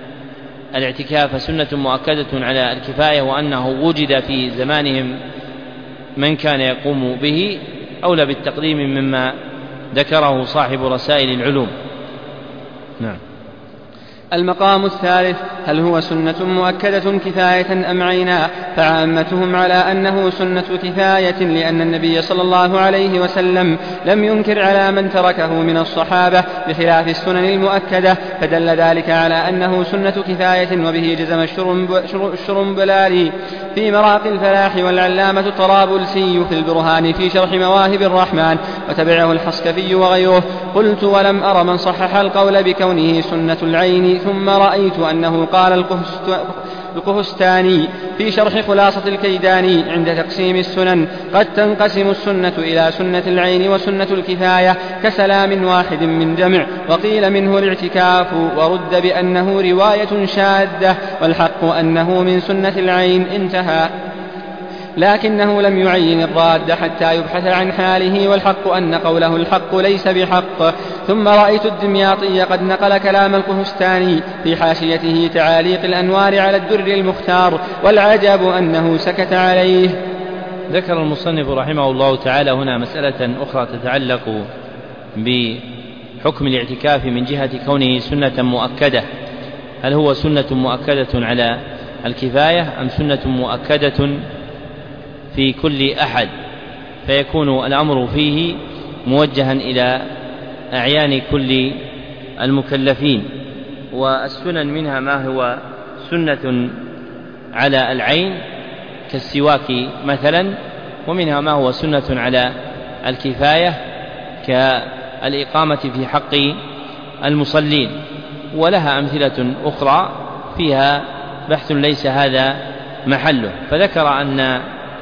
الاعتكاف سنة مؤكدة على الكفاية وأنه وجد في زمانهم من كان يقوم به أولى بالتقديم مما ذكره صاحب رسائل العلوم. نعم. المقام الثالث: هل هو سنة مؤكدة كفاية أم عينا؟ فعامتهم على أنه سنة كفاية، لأن النبي صلى الله عليه وسلم لم ينكر على من تركه من الصحابة بخلاف السنن المؤكدة، فدل ذلك على أنه سنة كفاية. وبه جزم الشرنبلالي في مراقي الفلاح والعلامة الطرابلسي في البرهان في شرح مواهب الرحمن، وتبعه الحصكفي وغيره. قلت ولم أر من صحح القول بكونه سنة العين، ثم رأيت أنه قال القهستاني في شرح خلاصة الكيداني عند تقسيم السنن: قد تنقسم السنة إلى سنة العين وسنة الكفاية كسلام واحد من جمع، وقيل منه الاعتكاف، ورد بأنه رواية شاذة، والحق أنه من سنة العين. انتهى. لكنه لم يعين الراد حتى يبحث عن حاله، والحق أن قوله الحق ليس بحق. ثم رأيت الدمياطي قد نقل كلام القهستاني في حاشيته تعاليق الأنوار على الدر المختار، والعجب أنه سكت عليه. ذكر المصنف رحمه الله تعالى هنا مسألة أخرى تتعلق بحكم الاعتكاف من جهة كونه سنة مؤكدة، هل هو سنة مؤكدة على الكفاية أم سنة مؤكدة في كل أحد، فيكون الأمر فيه موجها إلى أعيان كل المكلفين. والسنن منها ما هو سنة على العين كالسواك مثلا، ومنها ما هو سنة على الكفاية كالإقامة في حق المصلين، ولها أمثلة أخرى فيها بحث ليس هذا محله. فذكر أن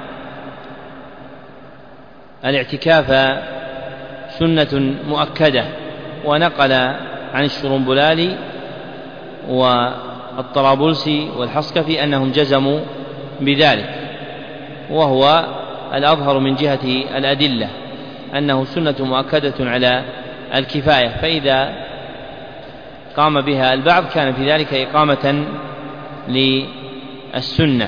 الاعتكاف سنة مؤكدة، ونقل عن الشرنبلالي والطرابلسي والحصكفي أنهم جزموا بذلك، وهو الأظهر من جهة الأدلة أنه سنة مؤكدة على الكفاية، فإذا قام بها البعض كان في ذلك إقامة للسنة.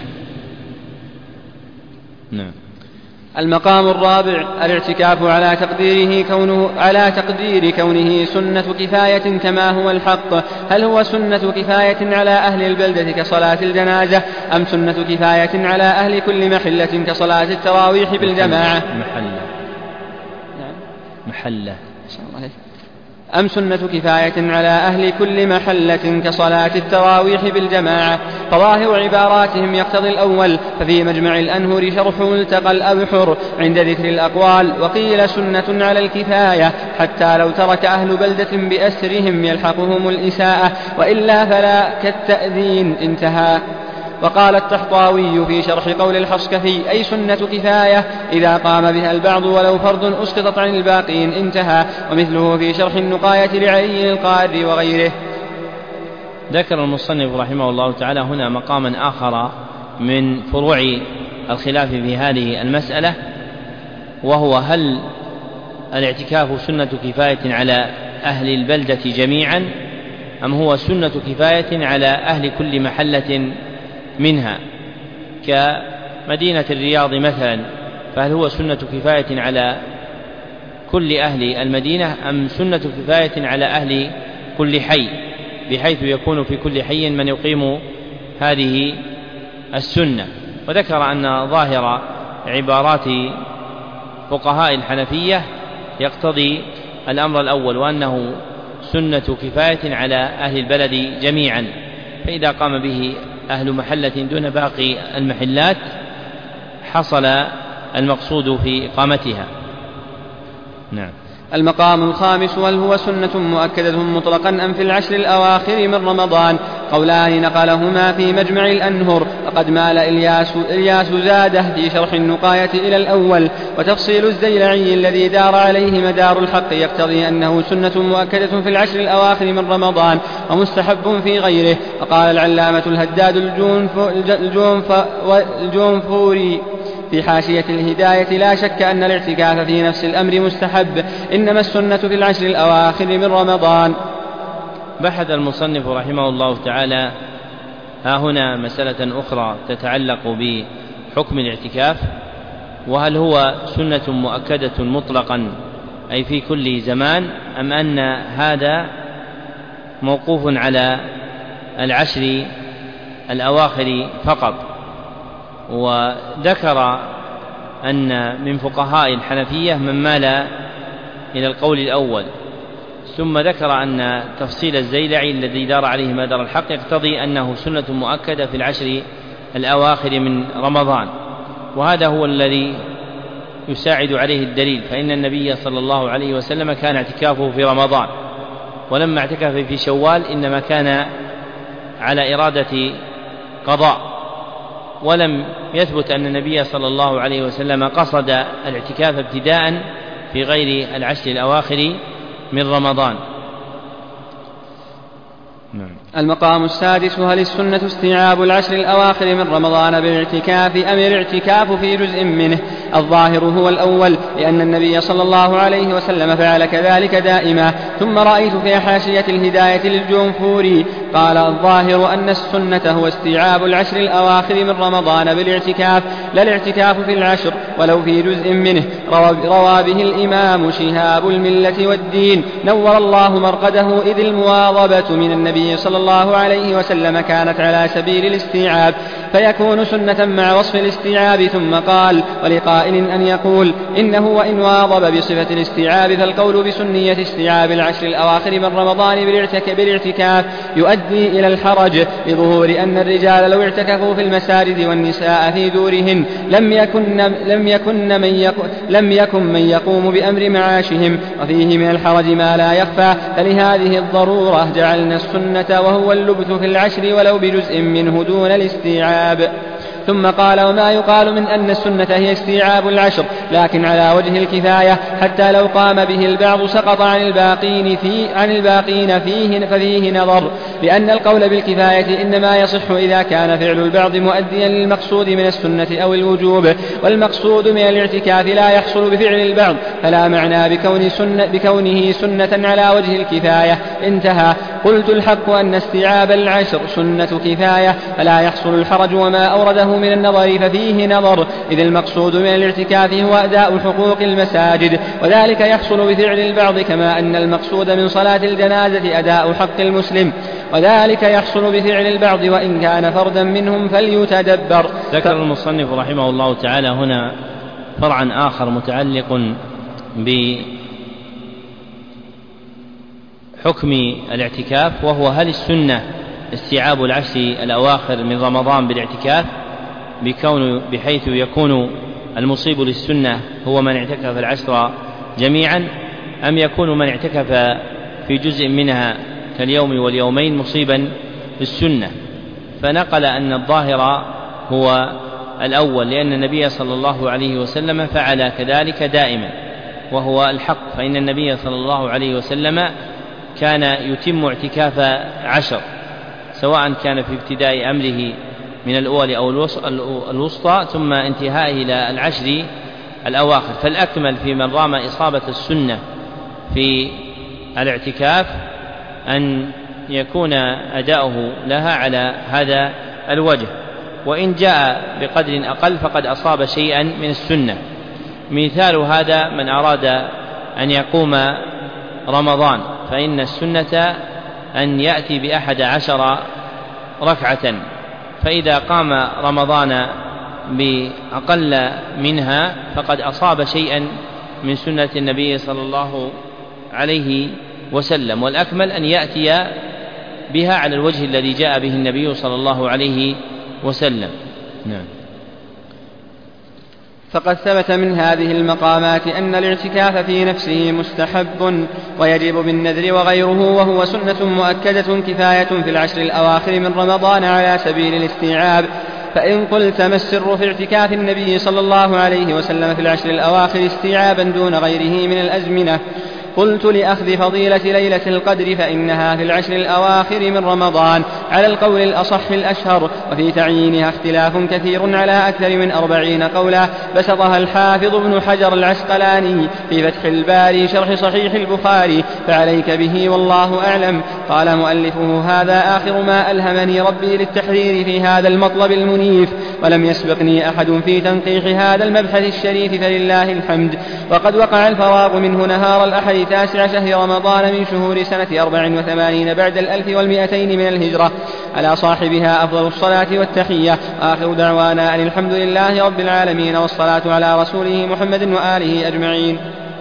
نعم. المقام الرابع الاعتكاف على تقديره كونه على تقدير كونه سنة كفاية كما هو الحق. هل هو سنة كفاية على أهل البلدة كصلاة الجنازة، أم سنة كفاية على أهل كل محلة كصلاة التراويح بالجماعة؟ محلة محلة أم سنة كفاية على أهل كل محلة كصلاة التراويح بالجماعة؟ فظاهر عباراتهم يقتضي الأول، ففي مجمع الأنهر شرح ملتقى الأبحر عند ذكر الأقوال. وقيل سنة على الكفاية حتى لو ترك أهل بلدة بأسرهم يلحقهم الإساءة، وإلا فلا كالتأذين. انتهى. وقال التحطاوي في شرح قول الحصكفي أي سنة كفاية إذا قام بها البعض ولو فرض أسقطت عن الباقين. انتهى. ومثله في شرح النقاية لعلي القاري وغيره. ذكر المصنف رحمه الله تعالى هنا مقاما آخر من فروع الخلاف في هذه المسألة، وهو هل الاعتكاف سنة كفاية على أهل البلدة جميعا، أم هو سنة كفاية على أهل كل محلة منها كمدينة الرياض مثلا، فهل هو سنة كفاية على كل أهل المدينة، أم سنة كفاية على أهل كل حي، بحيث يكون في كل حي من يقيم هذه السنة؟ وذكر أن ظاهر عبارات فقهاء الحنفية يقتضي الأمر الأول، وأنه سنة كفاية على أهل البلد جميعا، فإذا قام به أهل محلة دون باقي المحلات حصل المقصود في إقامتها. نعم. المقام الخامس هل هو سنة مؤكدة مطلقا أم في العشر الأواخر من رمضان؟ قولان نقلهما في مجمع الأنهر، وقد مال إلياس, إلياس زاده في شرح النقاية إلى الأول. وتفصيل الزيلعي الذي دار عليه مدار الحق يقتضي أنه سنة مؤكدة في العشر الأواخر من رمضان ومستحب في غيره. وقال العلامة الهداد الجونف الجونف الجونفوري في حاشية الهداية لا شك أن الاعتكاف في نفس الأمر مستحب، إنما السنة في العشر الأواخر من رمضان. بحث المصنف رحمه الله تعالى ها هنا مسألة أخرى تتعلق بحكم الاعتكاف، وهل هو سنة مؤكدة مطلقا أي في كل زمان، أم أن هذا موقوف على العشر الأواخر فقط. وذكر أن من فقهاء الحنفية من مال إلى القول الأول، ثم ذكر أن تفصيل الزيلعي الذي دار عليه مدار الحق يقتضي أنه سنة مؤكدة في العشر الأواخر من رمضان، وهذا هو الذي يساعد عليه الدليل، فإن النبي صلى الله عليه وسلم كان اعتكافه في رمضان، ولما اعتكف في شوال إنما كان على إرادة قضاء، ولم يثبت أن النبي صلى الله عليه وسلم قصد الاعتكاف ابتداء في غير العشر الأواخر من رمضان. نعم. المقام السادس هل السنة استيعاب العشر الأواخر من رمضان بالاعتكاف أم الاعتكاف في جزء منه؟ الظاهر هو الأول، لأن النبي صلى الله عليه وسلم فعل كذلك دائما. ثم رأيت في حاشية الهداية للجنفوري قال الظاهر أن السنة هو استيعاب العشر الأواخر من رمضان بالاعتكاف، لا الاعتكاف في العشر ولو في جزء منه. روى به الإمام شهاب الملة والدين نور الله مرقده، إذ المواظبة من النبي صلى الله عليه وسلم كانت على سبيل الاستيعاب فيكون سنة مع وصف الاستيعاب. ثم قال ولقائل أن يقول إنه وإن واظب بصفة الاستيعاب فالقول بسنية استيعاب العشر الأواخر من رمضان بالاعتكاف يؤدي إلى الحرج، لظهور أن الرجال لو اعتكفوا في المساجد والنساء في دورهن لم يكن, لم يكن, من, يقو لم يكن من يقوم بأمر معاشهم، وفيه من الحرج ما لا يخفى. فلهذه الضرورة جعلنا السنة وهو اللبث في العشر ولو بجزء منه دون الاستيعاب. ثم قال وما يقال من أن السنة هي استيعاب العشر لكن على وجه الكفاية، حتى لو قام به البعض سقط عن الباقين, في عن الباقين فيه ففيه نظر، لأن القول بالكفاية إنما يصح إذا كان فعل البعض مؤديا للمقصود من السنة أو الوجوب، والمقصود من الاعتكاف لا يحصل بفعل البعض، فلا معنى بكون سنة بكونه سنة على وجه الكفاية. انتهى. قلت الحق أن استيعاب العشر سنة كفاية فلا يحصل الحرج، وما أورده من النظر ففيه نظر، إذ المقصود من الاعتكاف هو أداء حقوق المساجد، وذلك يحصل بفعل البعض، كما أن المقصود من صلاة الجنازة أداء حق المسلم، وذلك يحصل بفعل البعض وإن كان فردا منهم فليتدبر. ذكر المصنف رحمه الله تعالى هنا فرعا آخر متعلق بحكم الاعتكاف، وهو هل السنة استيعاب العشر الأواخر من رمضان بالاعتكاف بكون بحيث يكون المصيب للسنة هو من اعتكف العشر جميعا، أم يكون من اعتكف في جزء منها كاليوم واليومين مصيبا للسنة؟ فنقل أن الظاهر هو الأول، لأن النبي صلى الله عليه وسلم فعل كذلك دائما وهو الحق، فإن النبي صلى الله عليه وسلم كان يتم اعتكاف عشر سواء كان في ابتداء أمره من الأول أو الوسطى ثم انتهائه إلى العشر الأواخر. فالأكمل في من رام إصابة السنة في الاعتكاف أن يكون أداؤه لها على هذا الوجه، وإن جاء بقدر أقل فقد أصاب شيئا من السنة. مثال هذا من أراد أن يقوم رمضان فإن السنة أن يأتي بأحد عشر ركعة، فإذا قام رمضان بأقل منها فقد أصاب شيئا من سنة النبي صلى الله عليه وسلم، والأكمل أن يأتي بها على الوجه الذي جاء به النبي صلى الله عليه وسلم. نعم. فقد ثبت من هذه المقامات أن الاعتكاف في نفسه مستحب ويجب بالنذر وغيره، وهو سنة مؤكدة كفاية في العشر الأواخر من رمضان على سبيل الاستيعاب. فإن قلت ما السر في اعتكاف النبي صلى الله عليه وسلم في العشر الأواخر استيعابا دون غيره من الأزمنة؟ قلت لأخذ فضيلة ليلة القدر فإنها في العشر الأواخر من رمضان على القول الأصح الأشهر، وفي تعيينها اختلاف كثير على أكثر من أربعين قولا بسطها الحافظ ابن حجر العسقلاني في فتح الباري شرح صحيح البخاري، فعليك به والله أعلم. قال مؤلفه هذا آخر ما ألهمني ربي للتحرير في هذا المطلب المنيف، ولم يسبقني أحد في تنقيح هذا المبحث الشريف فلله الحمد. وقد وقع الفراغ منه نهار الأحد تاسع شهر رمضان من شهور سنة أربع وثمانين بعد الألف والمئتين من الهجرة، على صاحبها أفضل الصلاة والتحية. آخر دعوانا أن الحمد لله رب العالمين، والصلاة على رسوله محمد وآله أجمعين.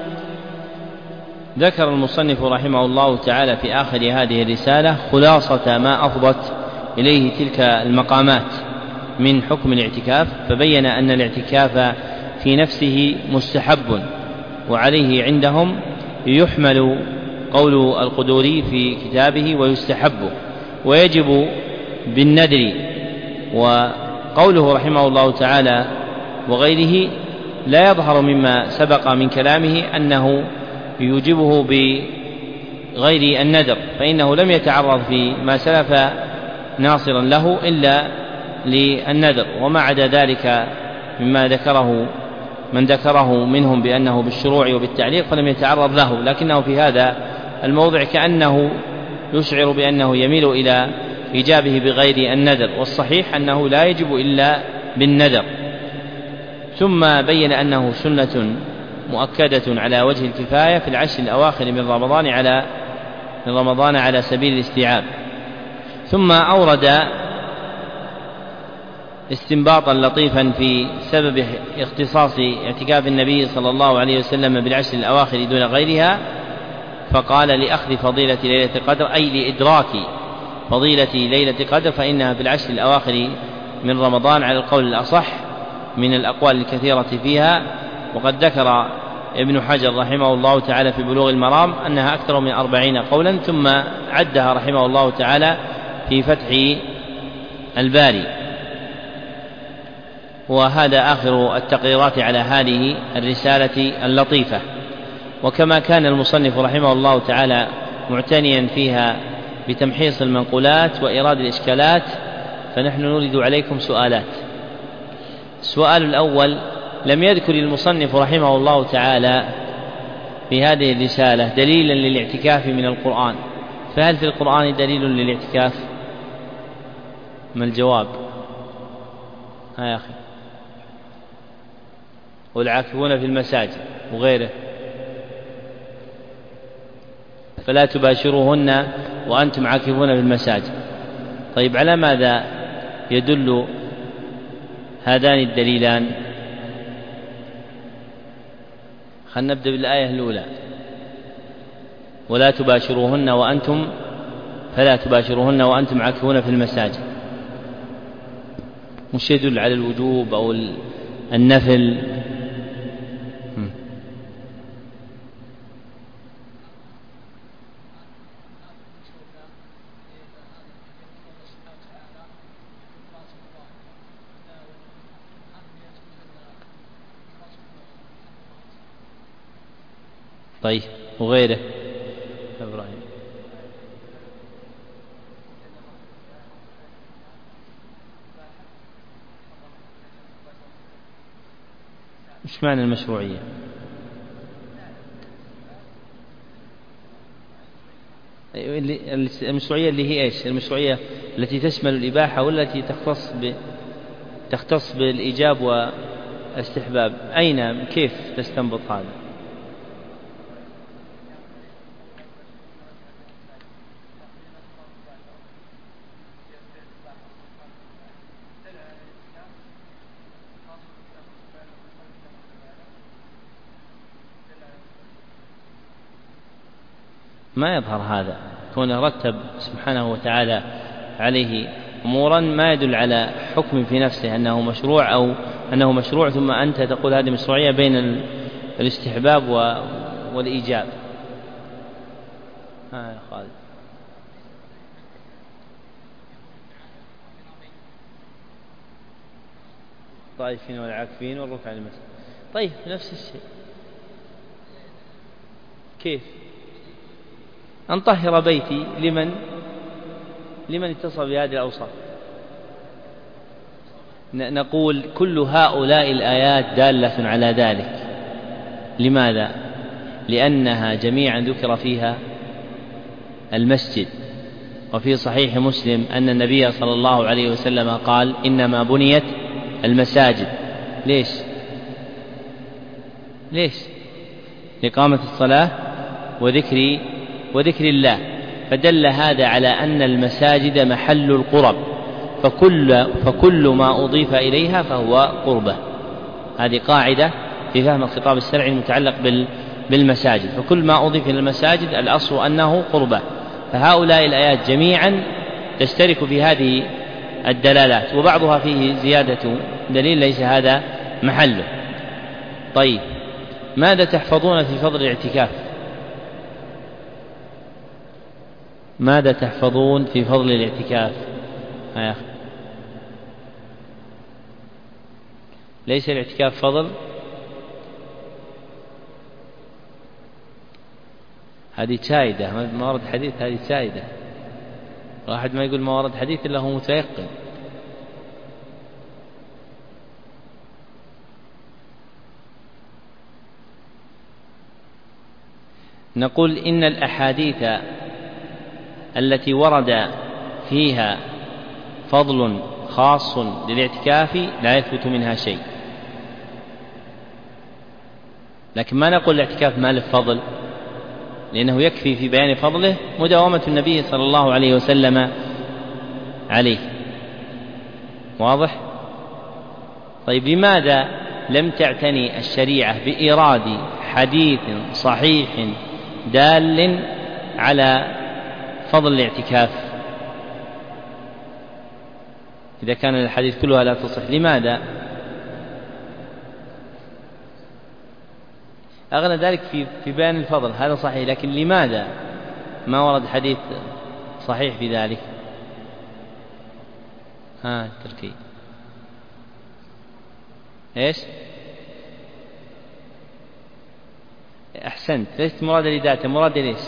ذكر المصنف رحمه الله تعالى في آخر هذه الرسالة خلاصة ما أفضت إليه تلك المقامات من حكم الاعتكاف، فبين أن الاعتكاف في نفسه مستحب، وعليه عندهم يحمل قول القدوري في كتابه ويستحب ويجب بالنذر. وقوله رحمه الله تعالى وغيره لا يظهر مما سبق من كلامه أنه يوجبه بغير النذر، فإنه لم يتعرض في ما سلف ناصرا له إلا للنذر، وما عدا ذلك مما ذكره من ذكره منهم بأنه بالشروع وبالتعليق فلم يتعرض له، لكنه في هذا الموضع كأنه يشعر بأنه يميل إلى إيجابه بغير النذر، والصحيح أنه لا يجب إلا بالنذر. ثم بين أنه سنة مؤكدة على وجه الكفاية في العشر الأواخر من رمضان على من رمضان على سبيل الاستيعاب. ثم أورد استنباطا لطيفا في سبب اختصاص اعتكاف النبي صلى الله عليه وسلم بالعشر الأواخر دون غيرها، فقال: لأخذ فضيلة ليلة القدر، أي لإدراك فضيلة ليلة القدر، فإنها في العشر الأواخر من رمضان على القول الأصح من الأقوال الكثيرة فيها. وقد ذكر ابن حجر رحمه الله تعالى في بلوغ المرام أنها أكثر من أربعين قولا، ثم عدها رحمه الله تعالى في فتح الباري. وهذا آخر التقريرات على هذه الرسالة اللطيفة. وكما كان المصنف رحمه الله تعالى معتنيا فيها بتمحيص المنقولات وإيراد الإشكالات، فنحن نريد عليكم سؤالات. السؤال الأول: لم يذكر المصنف رحمه الله تعالى في هذه الرسالة دليلا للاعتكاف من القرآن، فهل في القرآن دليل للاعتكاف؟ ما الجواب؟ ها يا أخي. والعاكفون في المساجد وغيره، فلا تباشروهن وأنتم عاكفون في المساجد. طيب، على ماذا يدل هذان الدليلان؟ خلنا نبدأ بالآية الأولى: ولا تباشروهن وأنتم فلا تباشروهن وأنتم عاكفون في المساجد. مش يدل على الوجوب أو النفل؟ طيب، وغيره إبراهيم؟ مش معنى المشروعية؟ المشروعية اللي هي إيش؟ المشروعية التي تشمل الإباحة والتي تختص ب تختص بالإيجاب والاستحباب. أين كيف تستنبط هذا؟ ما يظهر هذا، كونه رتب سبحانه وتعالى عليه أمورا ما يدل على حكم في نفسه أنه مشروع أو أنه مشروع ثم أنت تقول هذه مشروعية بين الاستحباب والإيجاب. ها يا خالد. الطائفين والعاكفين والركع المسجد. طيب، نفس الشيء. كيف؟ أن طهر بيتي لمن لمن اتصل بهذه الأوصاف. نقول كل هؤلاء الآيات دالة على ذلك. لماذا؟ لأنها جميعا ذكر فيها المسجد. وفي صحيح مسلم أن النبي صلى الله عليه وسلم قال: إنما بنيت المساجد. ليش؟ ليش؟ لإقامة الصلاة وذكر وذكر الله. فدل هذا على أن المساجد محل القرب، فكل, فكل ما أضيف إليها فهو قربة. هذه قاعدة في فهم الخطاب الشرعي المتعلق بالمساجد، فكل ما أضيف إلى المساجد الأصل أنه قربة. فهؤلاء الآيات جميعا تشترك في هذه الدلالات، وبعضها فيه زيادة دليل ليس هذا محله. طيب، ماذا تحفظون في فضل الاعتكاف؟ ماذا تحفظون في فضل الاعتكاف؟ يا أخي، ليس الاعتكاف فضل؟ هذه شاهدة، ما ورد حديث، هذه شاهدة. واحد ما يقول ما ورد حديث إلا هو متيقن. نقول إن الأحاديث التي ورد فيها فضل خاص للاعتكاف لا يثبت منها شيء، لكن ما نقول الاعتكاف ما له فضل، لأنه يكفي في بيان فضله مداومة النبي صلى الله عليه وسلم عليه. واضح؟ طيب لماذا لم تعتني الشريعة بإيراد حديث صحيح دال على فضل الاعتكاف إذا كان الحديث كلها لا تصح؟ لماذا؟ أغلى ذلك في في بيان الفضل، هذا صحيح، لكن لماذا ما ورد حديث صحيح في ذلك؟ ها تركي إيش؟ أحسنت، ليست مرادة لذاته، مرادة ليش؟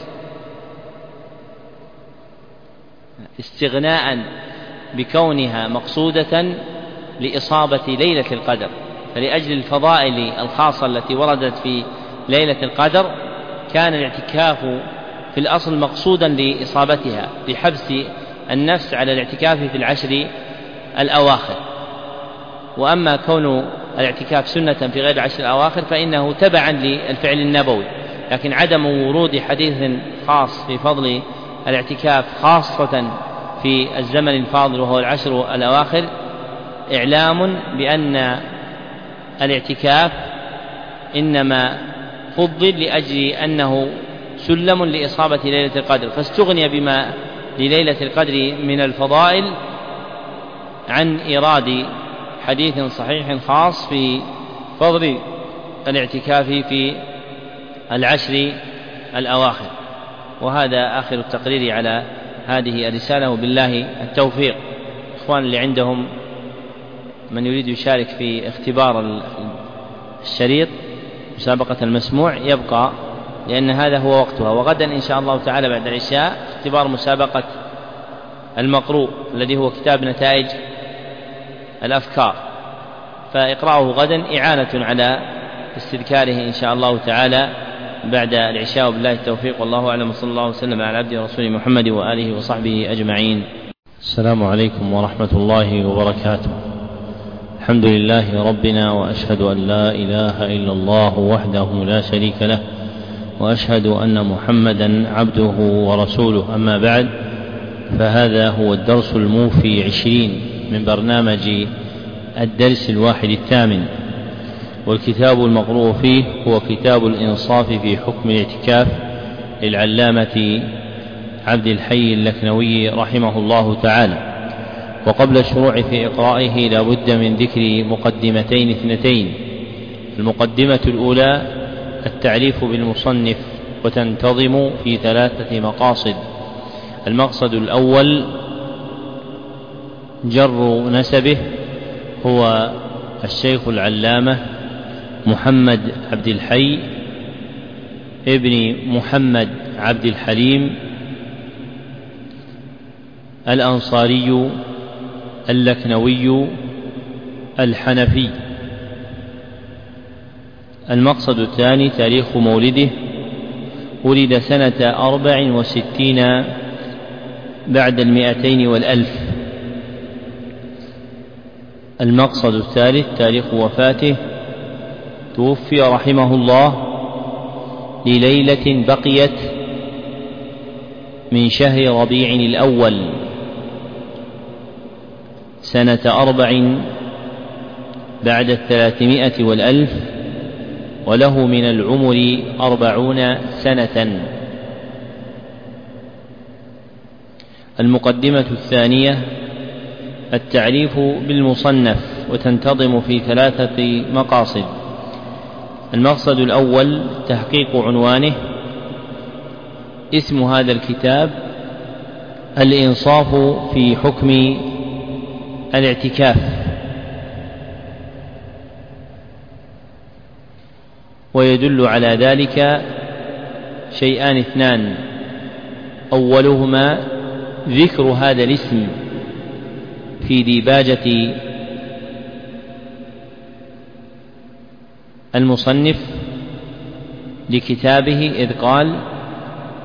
استغناء بكونها مقصودة لإصابة ليلة القدر، فلأجل الفضائل الخاصة التي وردت في ليلة القدر كان الاعتكاف في الأصل مقصودا لإصابتها، لحبس النفس على الاعتكاف في العشر الأواخر. وأما كون الاعتكاف سنة في غير العشر الأواخر فإنه تبعا للفعل النبوي، لكن عدم ورود حديث خاص في فضل الاعتكاف خاصة في الزمن الفاضل وهو العشر الأواخر إعلام بأن الاعتكاف إنما فضل لأجل أنه سلم لإصابة ليلة القدر، فاستغني بما لليلة القدر من الفضائل عن إيراد حديث صحيح خاص في فضل الاعتكاف في العشر الأواخر. وهذا آخر التقرير على هذه الرسالة، وبالله التوفيق. إخوان اللي عندهم من يريد يشارك في اختبار الشريط مسابقة المسموع يبقى، لأن هذا هو وقتها، وغدا إن شاء الله تعالى بعد العشاء اختبار مسابقة المقروء الذي هو كتاب نتائج الأفكار، فإقرأه غدا إعانة على استذكاره إن شاء الله تعالى بعد العشاء، وبالله التوفيق، والله أعلم، صلى الله وسلم على عبده ورسوله محمد وآله وصحبه أجمعين. السلام عليكم ورحمة الله وبركاته. الحمد لله ربنا، وأشهد أن لا إله إلا الله وحده لا شريك له، وأشهد أن محمدا عبده ورسوله. أما بعد، فهذا هو الدرس الموفي عشرين من برنامج الدرس الواحد الثامن، والكتاب المقروء فيه هو كتاب الإنصاف في حكم الاعتكاف للعلامة عبد الحي اللكنوي رحمه الله تعالى. وقبل الشروع في إقرائه لا بد من ذكر مقدمتين اثنتين. المقدمة الأولى التعريف بالمصنف، وتنتظم في ثلاثة مقاصد. المقصد الأول جر نسبه، هو الشيخ العلامة محمد عبد الحي ابن محمد عبد الحليم الأنصاري اللكنوي الحنفي. المقصد الثاني تاريخ مولده، ولد سنة أربع وستين بعد المئتين والألف. المقصد الثالث تاريخ وفاته، توفي رحمه الله لليلة بقيت من شهر ربيع الأول سنة أربع بعد الثلاثمائة والألف، وله من العمر أربعون سنة. المقدمة الثانية التعريف بالمصنف، وتنتظم في ثلاثة مقاصد. المقصد الأول تحقيق عنوانه. اسم هذا الكتاب الإنصاف في حكم الاعتكاف، ويدل على ذلك شيئان اثنان: أولهما ذكر هذا الاسم في ديباجة المصنف لكتابه، إذ قال: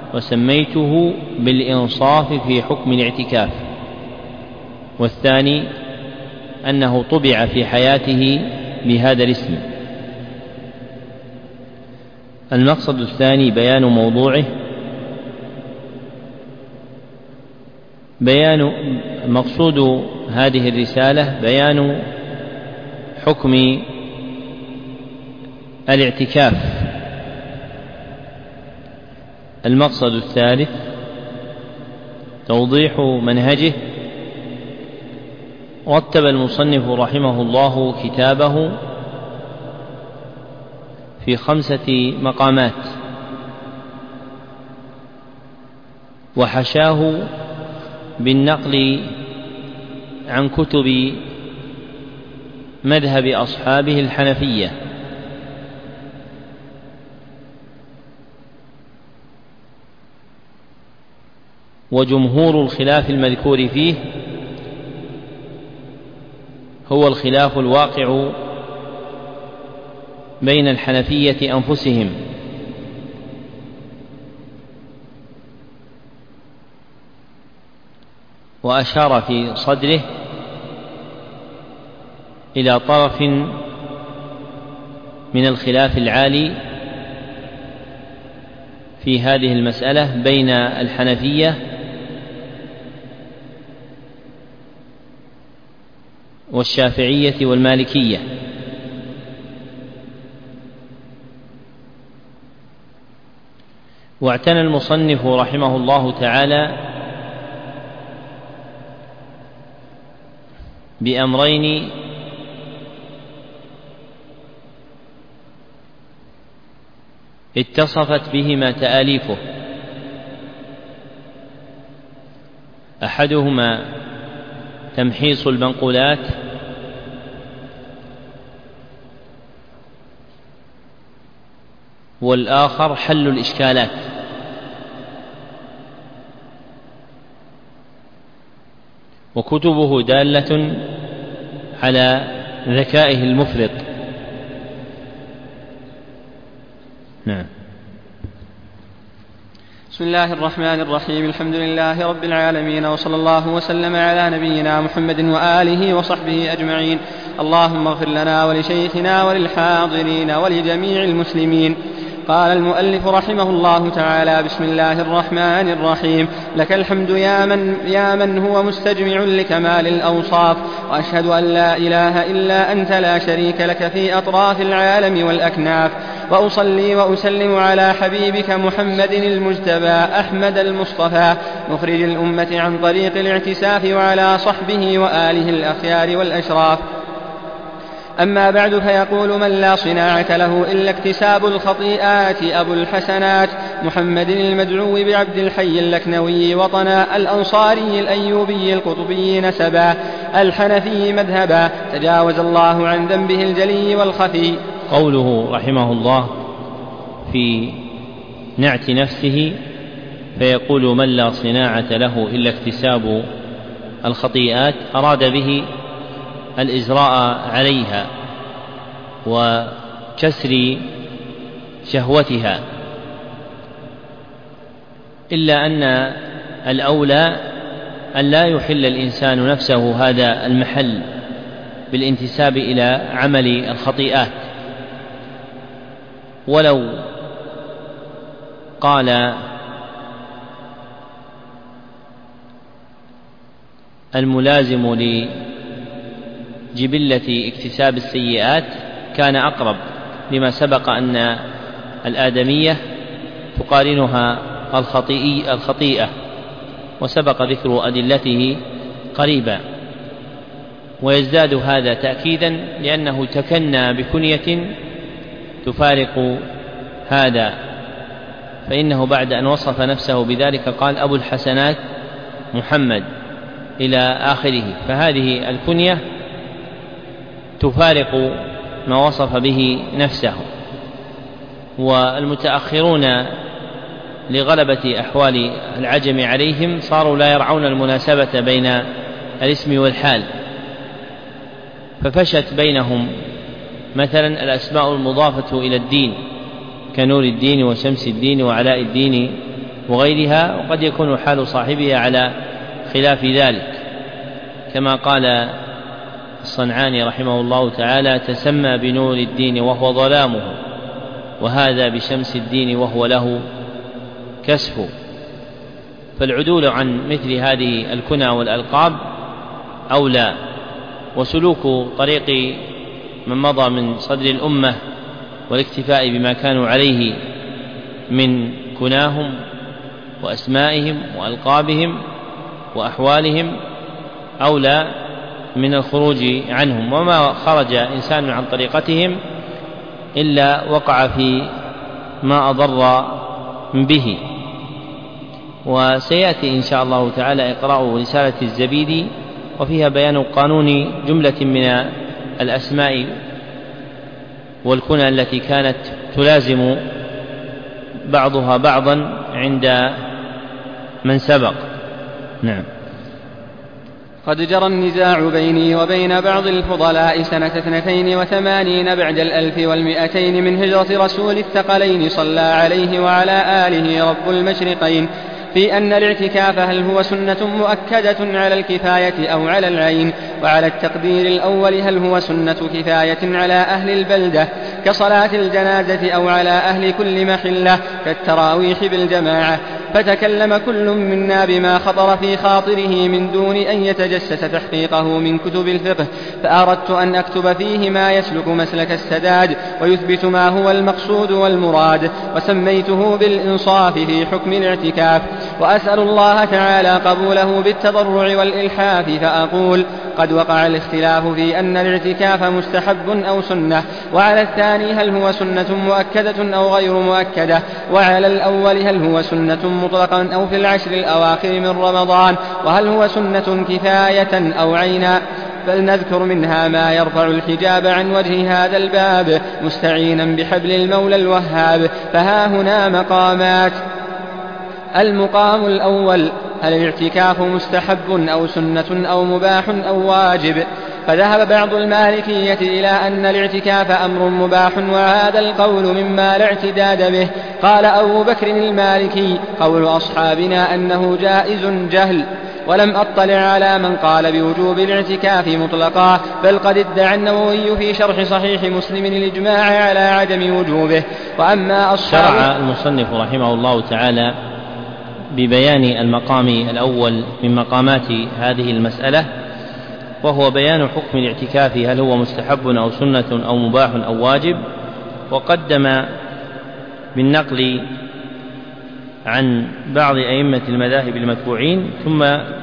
وسميته بالإنصاف في حكم الاعتكاف. والثاني أنه طبع في حياته بهذا الاسم. المقصد الثاني بيان موضوعه. بيان مقصود هذه الرسالة بيان حكم الاعتكاف. المقصد الثالث توضيح منهجه. رتب المصنف رحمه الله كتابه في خمسة مقامات، وحشاه بالنقل عن كتب مذهب أصحابه الحنفية، وجمهور الخلاف المذكور فيه هو الخلاف الواقع بين الحنفية أنفسهم، وأشار في صدره إلى طرف من الخلاف العالي في هذه المسألة بين الحنفية والشافعية والمالكية. واعتنى المصنف رحمه الله تعالى بأمرين اتصفت بهما تآليفه، أحدهما تمحيص المنقولات، والآخر حل الإشكالات. وكتبه دالة على ذكائه المفرط. نعم. بسم الله الرحمن الرحيم. الحمد لله رب العالمين، وصلى الله وسلم على نبينا محمد وآله وصحبه أجمعين. اللهم اغفر لنا ولشيخنا وللحاضرين ولجميع المسلمين. قال المؤلف رحمه الله تعالى: بسم الله الرحمن الرحيم. لك الحمد يا من, يا من هو مستجمع لكمال الأوصاف، وأشهد أن لا إله إلا أنت لا شريك لك في أطراف العالم والأكناف، وأصلي وأسلم على حبيبك محمد المجتبى أحمد المصطفى مخرج الأمة عن طريق الاعتساف، وعلى صحبه وآله الأخيار والأشراف. أما بعد، فيقول من لا صناعة له إلا اكتساب الخطيئات أبو الحسنات محمد المدعو بعبد الحي اللكنوي وطنا، الأنصاري الأيوبي القطبي نسبا، الحنفي مذهبا، تجاوز الله عن ذنبه الجلي والخفي. قوله رحمه الله في نعت نفسه، فيقول من لا صناعة له إلا اكتساب الخطيئات، أراد به الإجراء عليها وكسر شهوتها، إلا أن الأولى أن لا يحل الإنسان نفسه هذا المحل بالانتساب إلى عمل الخطيئات. ولو قال الملازم لجبلة اكتساب السيئات كان أقرب، لما سبق أن الآدمية تقارنها الخطيئة، وسبق ذكر أدلته قريبا. ويزداد هذا تأكيدا لأنه تكنى بكنية تفارق هذا، فإنه بعد أن وصف نفسه بذلك قال أبو الحسنات محمد إلى آخره، فهذه الكنية تفارق ما وصف به نفسه. والمتأخرون لغلبة أحوال العجم عليهم صاروا لا يرعون المناسبة بين الاسم والحال، ففشت بينهم مثلا الأسماء المضافة إلى الدين كنور الدين وشمس الدين وعلاء الدين وغيرها، وقد يكون حال صاحبها على خلاف ذلك، كما قال الصنعاني رحمه الله تعالى: تسمى بنور الدين وهو ظلامه، وهذا بشمس الدين وهو له كسف. فالعدول عن مثل هذه الكنى والألقاب أولى، وسلوك طريق من مضى من صدر الأمة والاكتفاء بما كانوا عليه من كناهم وأسمائهم وألقابهم وأحوالهم أولى من الخروج عنهم. وما خرج إنسان عن طريقتهم إلا وقع في ما أضر به. وسيأتي إن شاء الله تعالى إقراء رسالة الزبيدي، وفيها بيان قانون جملة من الأسماء والكنى التي كانت تلازم بعضها بعضا عند من سبق. نعم. قد جرى النزاع بيني وبين بعض الفضلاء سنة اثنتين وثمانين بعد الألف والمئتين من هجرة رسول الثقلين صلى عليه وعلى آله رب المشرقين، في أن الاعتكاف هل هو سنة مؤكدة على الكفاية أو على العين، وعلى التقدير الأول هل هو سنة كفاية على أهل البلدة كصلاة الجنازة أو على أهل كل محلة كالتراويح بالجماعة. فتكلم كل منا بما خطر في خاطره من دون أن يتجسس تحقيقه من كتب الفقه، فأردت أن أكتب فيه ما يسلك مسلك السداد ويثبت ما هو المقصود والمراد، وسميته بالإنصاف في حكم الاعتكاف، وأسأل الله تعالى قبوله بالتضرع والإلحاف. فأقول: قد وقع الاختلاف في أن الاعتكاف مستحب أو سنة، وعلى الثاني هل هو سنة مؤكدة أو غير مؤكدة، وعلى الأول هل هو سنة مطلقا أو في العشر الأواخر من رمضان، وهل هو سنة كفاية أو عينا. فلنذكر منها ما يرفع الحجاب عن وجه هذا الباب مستعينا بحبل المولى الوهاب. فها هنا مقامات. المقام الأول: هل الاعتكاف مستحب أو سنة أو مباح أو واجب؟ فذهب بعض المالكية إلى أن الاعتكاف أمر مباح، وهذا القول مما لا اعتداد به. قال أبو بكر المالكي: قول أصحابنا أنه جائز جهل، ولم أطلع على من قال بوجوب الاعتكاف مطلقا، بل قد ادعى النووي في شرح صحيح مسلم الإجماع على عدم وجوبه. وأما أصحاب شرع المصنف رحمه الله تعالى ببيان المقام الأول من مقامات هذه المسألة، وهو بيان حكم الاعتكاف هل هو مستحب أو سنة أو مباح أو واجب، وقدم بالنقل عن بعض أئمة المذاهب المتبوعين، ثم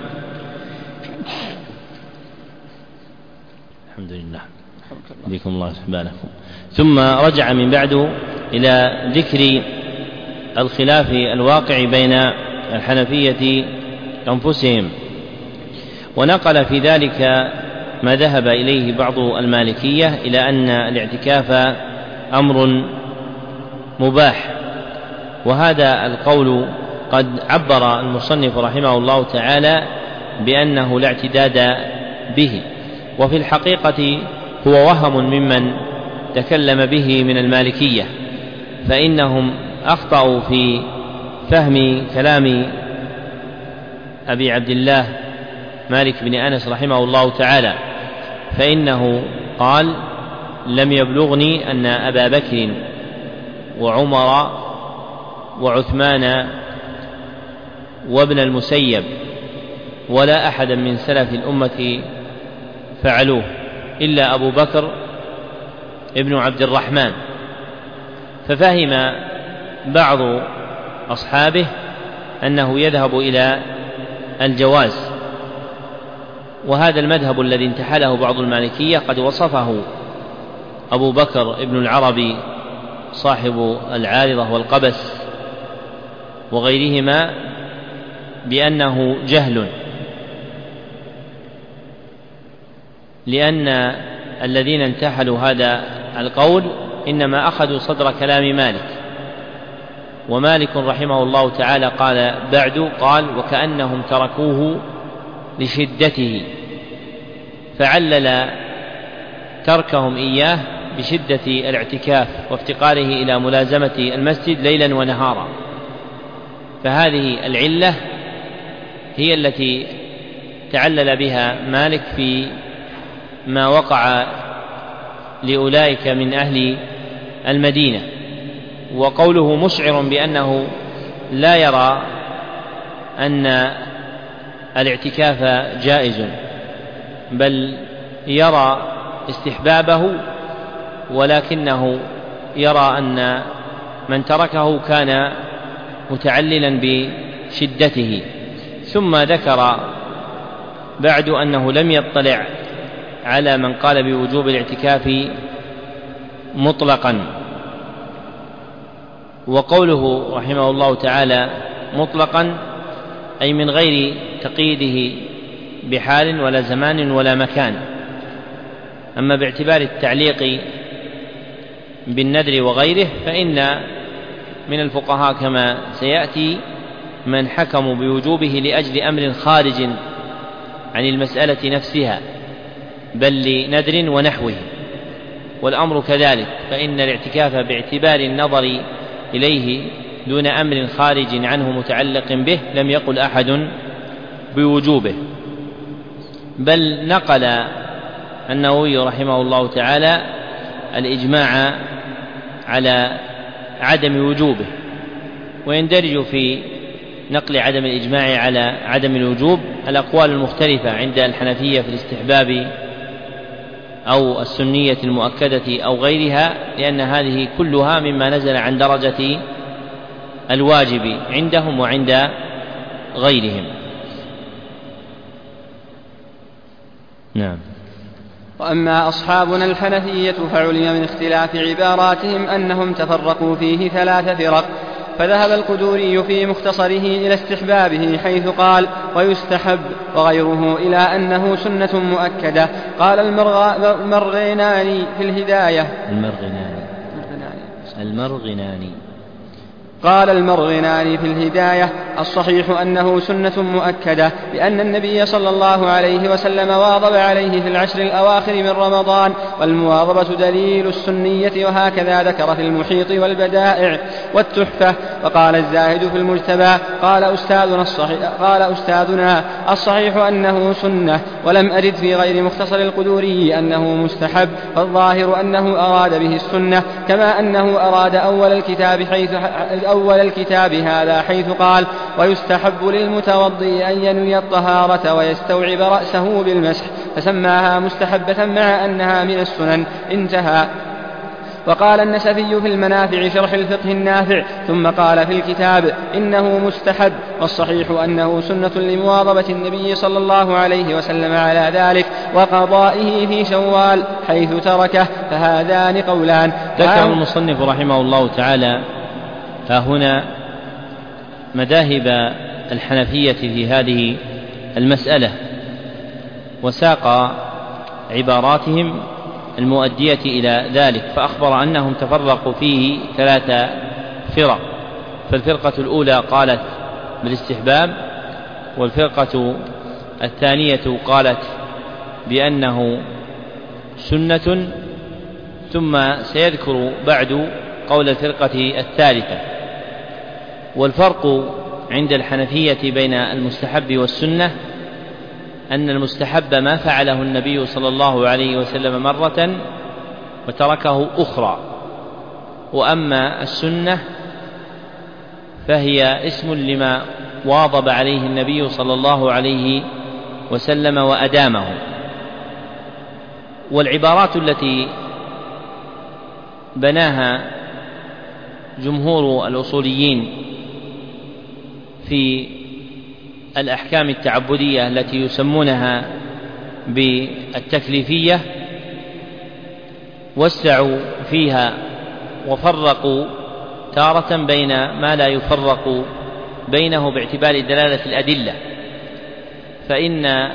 الحمد لله بكم الله سبحانكم ثم رجع من بعد إلى ذكر الخلاف الواقع بين الحنفية أنفسهم، ونقل في ذلك ما ذهب إليه بعض المالكية إلى أن الاعتكاف أمر مباح. وهذا القول قد عبر المصنف رحمه الله تعالى بأنه لا اعتداد به، وفي الحقيقة هو وهم ممن تكلم به من المالكية، فإنهم أخطأوا في فهم كلام أبي عبد الله مالك بن أنس رحمه الله تعالى، فإنه قال: لم يبلغني أن أبا بكر وعمر وعثمان وابن المسيب ولا أحدا من سلف الأمة فعلوه إلا أبو بكر ابن عبد الرحمن. ففهم بعض أصحابه أنه يذهب إلى الجواز، وهذا المذهب الذي انتحله بعض المالكية قد وصفه أبو بكر ابن العربي صاحب العارضة والقبس وغيرهما بأنه جهل، لأن الذين انتحلوا هذا القول إنما أخذوا صدر كلام مالك، ومالك رحمه الله تعالى قال بعد قال: وكأنهم تركوه لشدته، فعلل تركهم إياه بشدة الاعتكاف وافتقاره إلى ملازمة المسجد ليلا ونهارا. فهذه العلة هي التي تعلل بها مالك في ما وقع لأولئك من أهل المدينة. وقوله مشعر بأنه لا يرى أن الاعتكاف جائز بل يرى استحبابه، ولكنه يرى أن من تركه كان متعللا بشدته. ثم ذكر بعد أنه لم يطلع على من قال بوجوب الاعتكاف مطلقا. وقوله رحمه الله تعالى مطلقا أي من غير تقييده بحال ولا زمان ولا مكان. أما باعتبار التعليق بالنذر وغيره فإن من الفقهاء كما سيأتي من حكموا بوجوبه لأجل أمر خارج عن المسألة نفسها بل لنذر ونحوه، والأمر كذلك، فإن الاعتكاف باعتبار النظر إليه دون أمر خارج عنه متعلق به لم يقل أحد بوجوبه. بل نقل النووي رحمه الله تعالى الإجماع على عدم وجوبه، ويندرج في نقل عدم الإجماع على عدم الوجوب الأقوال المختلفة عند الحنفية في الاستحباب أو السنية المؤكدة أو غيرها، لأن هذه كلها مما نزل عن درجة الواجب عندهم وعند غيرهم. نعم. وأما أصحابنا الحنفية فعلم من اختلاف عباراتهم أنهم تفرقوا فيه ثلاث فرق. فذهب القدوري في مختصره إلى استحبابه حيث قال ويستحب، وغيره إلى أنه سنة مؤكدة. قال المرغناني في الهداية المرغناني المرغناني قال المرغناني في الهداية الصحيح أنه سنة مؤكدة، لأن النبي صلى الله عليه وسلم واظب عليه في العشر الأواخر من رمضان، والمواظبة دليل السنية، وهكذا ذكر في المحيط والبدائع والتحفة. وقال الزاهد في المجتبى قال أستاذنا الصحيح, قال أستاذنا الصحيح أنه سنة، ولم أجد في غير مختصر القدوري أنه مستحب، فالظاهر أنه أراد به السنة، كما أنه أراد أول الكتاب حيث أول الكتاب هذا حيث قال ويستحب للمتوضئ أن ينوي الطهارة ويستوعب رأسه بالمسح، فسماها مستحبة مع أنها من السنن. انتهى. وقال النسفي في المنافع شرح الفقه النافع ثم قال في الكتاب إنه مستحب، والصحيح أنه سنة لمواظبة النبي صلى الله عليه وسلم على ذلك وقضائه في شوال حيث تركه، فهذان قولان. ذكر المصنف رحمه الله تعالى ها هنا مذاهب الحنفية في هذه المسألة، وساق عباراتهم المؤدية إلى ذلك، فأخبر أنهم تفرقوا فيه ثلاث فرق. فالفرقة الأولى قالت بالاستحباب، والفرقة الثانية قالت بأنه سنة، ثم سيذكر بعد قول الفرقة الثالثة. والفرق عند الحنفية بين المستحب والسنة أن المستحب ما فعله النبي صلى الله عليه وسلم مرة وتركه أخرى، وأما السنة فهي اسم لما واظب عليه النبي صلى الله عليه وسلم وأدامه. والعبارات التي بناها جمهور الأصوليين في الأحكام التعبدية التي يسمونها بالتكليفية وسعوا فيها وفرقوا تارة بين ما لا يفرق بينه باعتبار دلالة الأدلة، فإن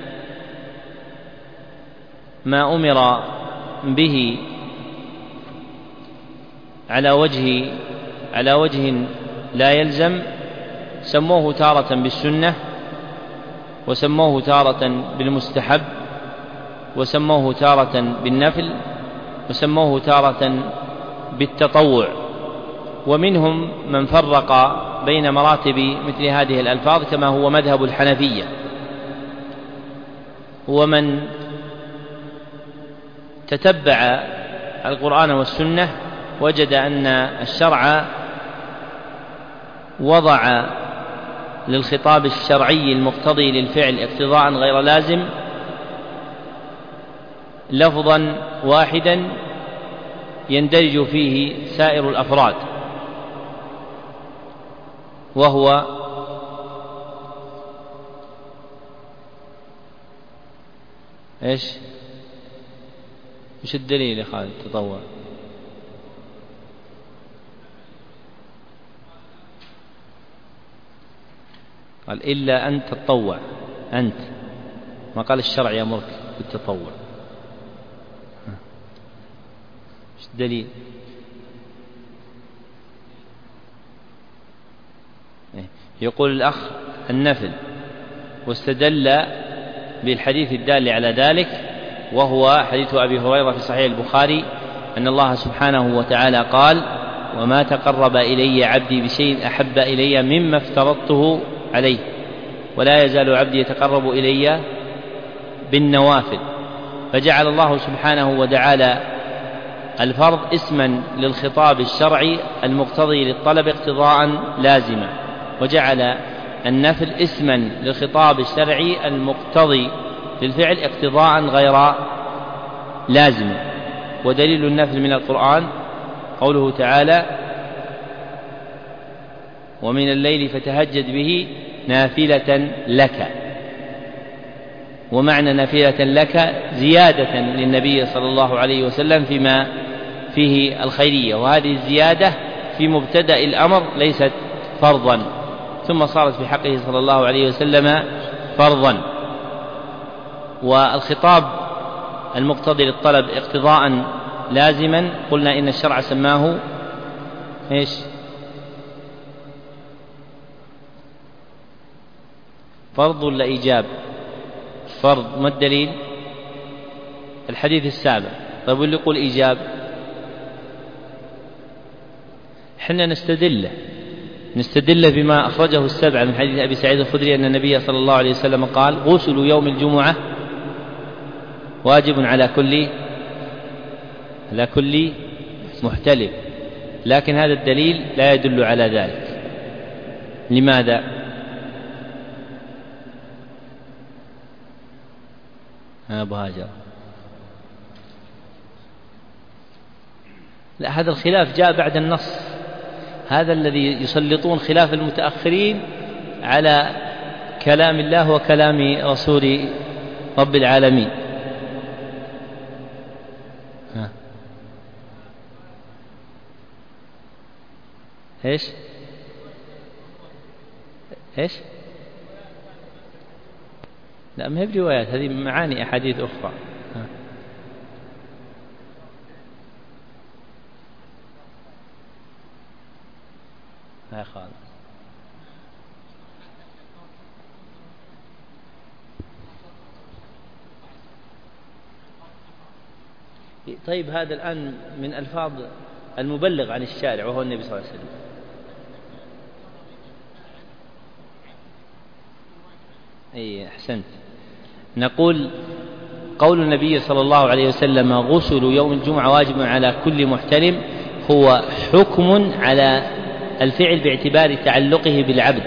ما أمر به على وجه على وجه لا يلزم سموه تارة بالسنة، وسموه تارة بالمستحب، وسموه تارة بالنفل، وسموه تارة بالتطوع. ومنهم من فرق بين مراتب مثل هذه الألفاظ كما هو مذهب الحنفية، ومن تتبع القرآن والسنة وجد أن الشرع وضع للخطاب الشرعي المقتضي للفعل اقتضاء غير لازم لفظا واحدا يندرج فيه سائر الأفراد، وهو ايش؟ وش الدليل يا خالد؟ تطوع. قال إلا أن تتطوع، أنت، ما قال الشرع يأمرك بالتطوع. وش الدليل؟ يقول الأخ النفل، واستدل بالحديث الدال على ذلك، وهو حديث أبي هريرة في صحيح البخاري أن الله سبحانه وتعالى قال: وما تقرب إلي عبدي بشيء أحب إلي مما افترضته عليه، ولا يزال عبدي يتقرب إلي بالنوافل. فجعل الله سبحانه وتعالى الفرض اسما للخطاب الشرعي المقتضي للطلب اقتضاء لازما، وجعل النفل اسما للخطاب الشرعي المقتضي للفعل اقتضاء غير لازم. ودليل النفل من القرآن قوله تعالى: ومن الليل فتهجد به نافلة لك. ومعنى نافلة لك زيادة للنبي صلى الله عليه وسلم فيما فيه الخيرية، وهذه الزيادة في مبتدأ الأمر ليست فرضا، ثم صارت في حقه صلى الله عليه وسلم فرضا. والخطاب المقتضي للطلب اقتضاء لازما قلنا إن الشرع سماه ايش؟ فرض ولا إيجاب؟ فرض. ما الدليل؟ الحديث السابع. طيب واللي يقول إيجاب؟ حنا نستدل نستدل بما أخرجه السبع من حديث أبي سعيد الخدري أن النبي صلى الله عليه وسلم قال: غسل يوم الجمعة واجب على كل على كل محتلم. لكن هذا الدليل لا يدل على ذلك. لماذا؟ أبو هاجر. لا، هذا الخلاف جاء بعد النص. هذا الذي يسلطون خلاف المتأخرين على كلام الله وكلام رسول رب العالمين. ها. ايش ايش لا، ما هي بروايات، هذه معاني أحاديث أخرى. ها. ها خالد. طيب هذا الآن من ألفاظ المبلغ عن الشارع وهو النبي صلى الله عليه وسلم. أي أحسنت. نقول قول النبي صلى الله عليه وسلم: غسل يوم الجمعة واجب على كل محتلم، هو حكم على الفعل باعتبار تعلقه بالعبد،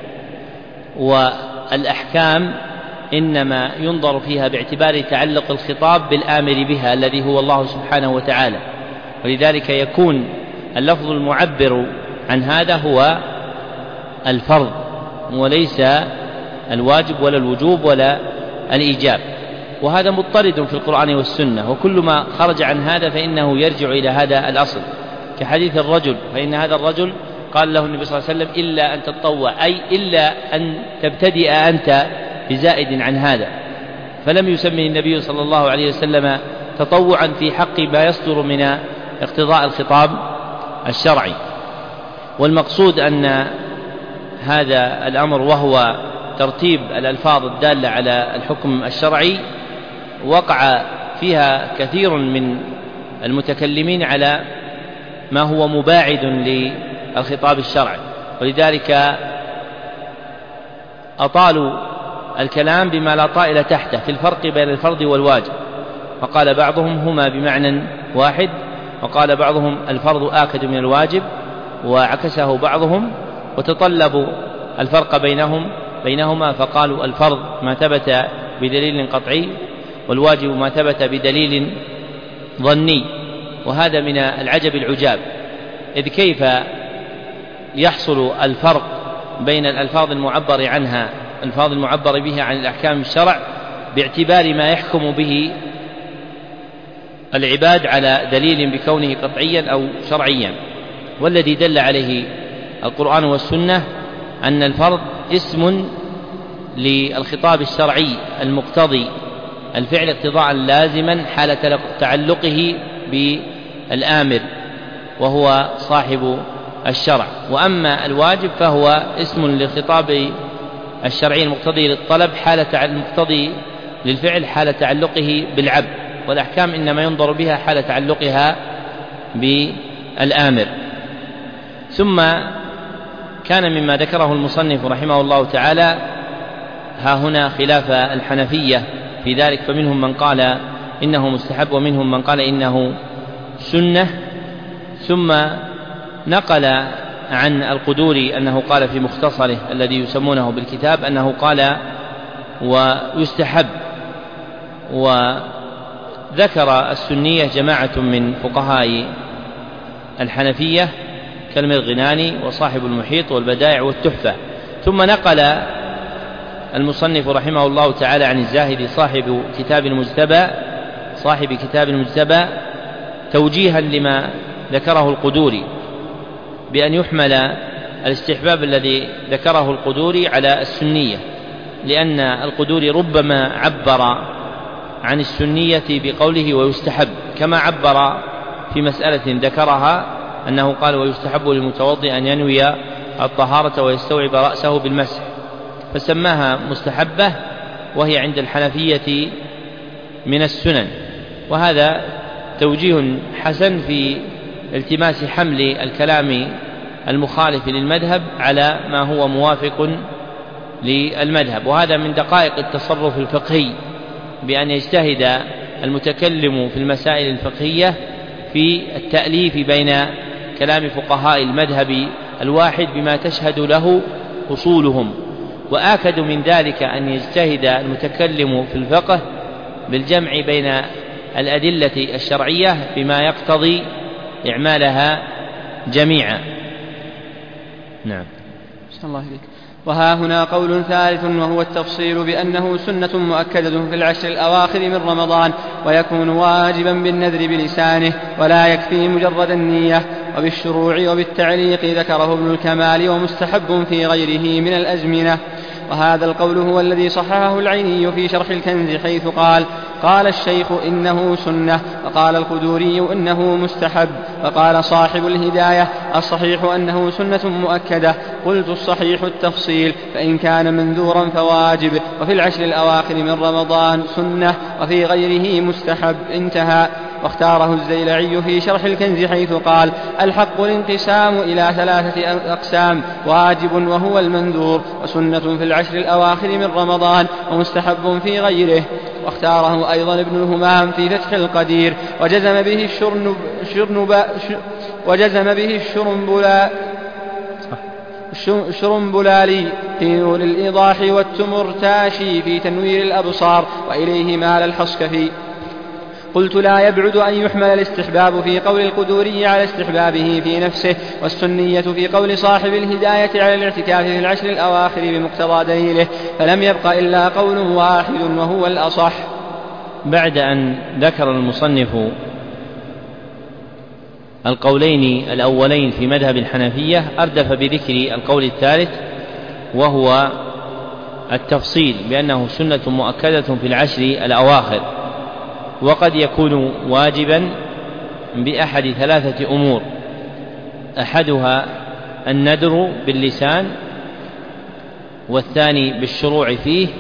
والأحكام إنما ينظر فيها باعتبار تعلق الخطاب بالآمر بها الذي هو الله سبحانه وتعالى، ولذلك يكون اللفظ المعبر عن هذا هو الفرض وليس الواجب ولا الوجوب ولا الإيجاب. وهذا مضطرد في القرآن والسنة، وكل ما خرج عن هذا فإنه يرجع إلى هذا الأصل، كحديث الرجل، فإن هذا الرجل قال له النبي صلى الله عليه وسلم: إلا أن تتطوع، أي إلا أن تبتدئ أنت بزائد عن هذا، فلم يسمي النبي صلى الله عليه وسلم تطوعا في حق ما يصدر من اقتضاء الخطاب الشرعي. والمقصود أن هذا الأمر وهو ترتيب الألفاظ الدالة على الحكم الشرعي وقع فيها كثير من المتكلمين على ما هو مباعد للخطاب الشرعي، ولذلك أطالوا الكلام بما لا طائل تحته في الفرق بين الفرض والواجب، وقال بعضهم هما بمعنى واحد، وقال بعضهم الفرض آكد من الواجب، وعكسه بعضهم وتطلبوا الفرق بينهم بينهما فقالوا الفرض ما ثبت بدليل قطعي، والواجب ما ثبت بدليل ظني. وهذا من العجب العجاب، إذ كيف يحصل الفرق بين الألفاظ المعبر عنها الألفاظ المعبر بها عن الأحكام الشرع باعتبار ما يحكم به العباد على دليل بكونه قطعيا أو شرعيا. والذي دل عليه القرآن والسنة أن الفرض اسم للخطاب الشرعي المقتضي الفعل اقتضاء لازما حال تعلقه بالآمر وهو صاحب الشرع. وأما الواجب فهو اسم للخطاب الشرعي المقتضي للطلب حال المقتضي للفعل حال تعلقه بالعبد، والأحكام إنما ينظر بها حال تعلقها بالآمر. ثم كان مما ذكره المصنف رحمه الله تعالى ها هنا خلاف الحنفية في ذلك، فمنهم من قال إنه مستحب ومنهم من قال إنه سنة. ثم نقل عن القدوري أنه قال في مختصره الذي يسمونه بالكتاب أنه قال ويستحب. وذكر السنية جماعة من فقهاء الحنفية كالمرغناني وصاحب المحيط والبدائع والتحفة. ثم نقل المصنف رحمه الله تعالى عن الزاهد صاحب كتاب المجتبى صاحب كتاب المجتبى توجيها لما ذكره القدوري بأن يحمل الاستحباب الذي ذكره القدوري على السنية، لأن القدوري ربما عبر عن السنية بقوله ويستحب، كما عبر في مسألة ذكرها أنه قال ويستحب للمتوضئ أن ينوي الطهارة ويستوعب رأسه بالمسح، فسماها مستحبة وهي عند الحنفية من السنن. وهذا توجيه حسن في التماس حمل الكلام المخالف للمذهب على ما هو موافق للمذهب. وهذا من دقائق التصرف الفقهي، بأن يجتهد المتكلم في المسائل الفقهية في التأليف بين كلام فقهاء المذهب الواحد بما تشهد له أصولهم. وآكد من ذلك أن يجتهد المتكلم في الفقه بالجمع بين الأدلة الشرعية بما يقتضي إعمالها جميعا. نعم. الله إليك. وها هنا قول ثالث وهو التفصيل بأنه سنة مؤكدة في العشر الأواخر من رمضان، ويكون واجبا بالنذر بلسانه ولا يكفي مجرد النية. وبالشروع وبالتعليق ذكره ابن الكمال ومستحب في غيره من الأزمنة. وهذا القول هو الذي صححه العيني في شرح الكنز حيث قال قال الشيخ إنه سنة، وقال القدوري إنه مستحب، وقال صاحب الهداية الصحيح أنه سنة مؤكدة. قلت الصحيح التفصيل، فإن كان منذورا فواجب، وفي العشر الأواخر من رمضان سنة، وفي غيره مستحب. انتهى. واختاره الزيلعي في شرح الكنز حيث قال الحق الانقسام إلى ثلاثة أقسام: واجب وهو المنذور، وسنة في العشر الأواخر من رمضان، ومستحب في غيره. واختاره أيضا ابن الهمام في فتح القدير، وجزم به الشرنب شرنب وجزم به الشرنبلا الشرنبلالي في نور الإيضاح، والتمرتاشي في تنوير الأبصار، وإليه مال الحصكفي. قلت لا يبعد أن يحمل الاستحباب في قول القدوري على استحبابه في نفسه، والسنية في قول صاحب الهداية على الاعتكاف في العشر الأواخر بمقتضى دليله، فلم يبق إلا قول واحد وهو الأصح. بعد أن ذكر المصنف القولين الأولين في مذهب الحنفية أردف بذكر القول الثالث وهو التفصيل بأنه سنة مؤكدة في العشر الأواخر، وقد يكون واجبا بأحد ثلاثة أمور: أحدها النذر باللسان، والثاني بالشروع فيه،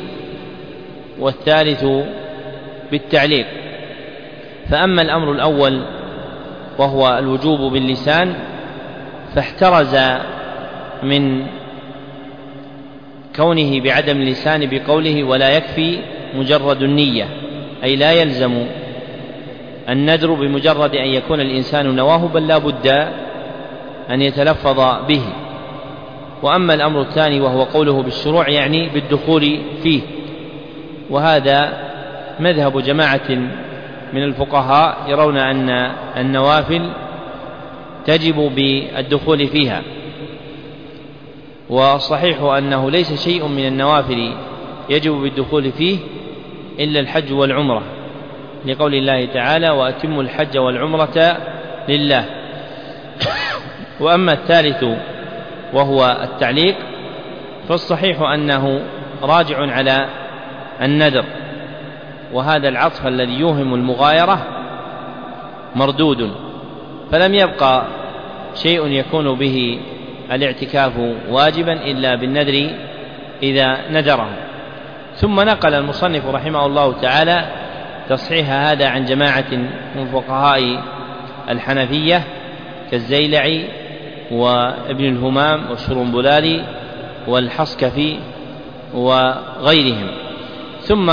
والثالث بالتعليق. فأما الأمر الأول وهو الوجوب باللسان، فاحترز من كونه بعدم اللسان بقوله ولا يكفي مجرد النية، أي لا يلزم النذر بمجرد أن يكون الإنسان نواه، بل لا بد أن يتلفظ به. وأما الأمر الثاني وهو قوله بالشروع يعني بالدخول فيه، وهذا مذهب جماعة من الفقهاء يرون أن النوافل تجب بالدخول فيها، والصحيح أنه ليس شيء من النوافل يجب بالدخول فيه إلا الحج والعمرة، لقول الله تعالى وأتموا الحج والعمرة لله. وأما الثالث وهو التعليق فالصحيح أنه راجع على النذر، وهذا العطف الذي يوهم المغايرة مردود، فلم يبقى شيء يكون به الاعتكاف واجبا إلا بالنذر إذا نذره. ثم نقل المصنف رحمه الله تعالى تصحيح هذا عن جماعة من فقهاء الحنفية كالزيلعي وابن الهمام والشرنبلالي والحصكفي وغيرهم. ثم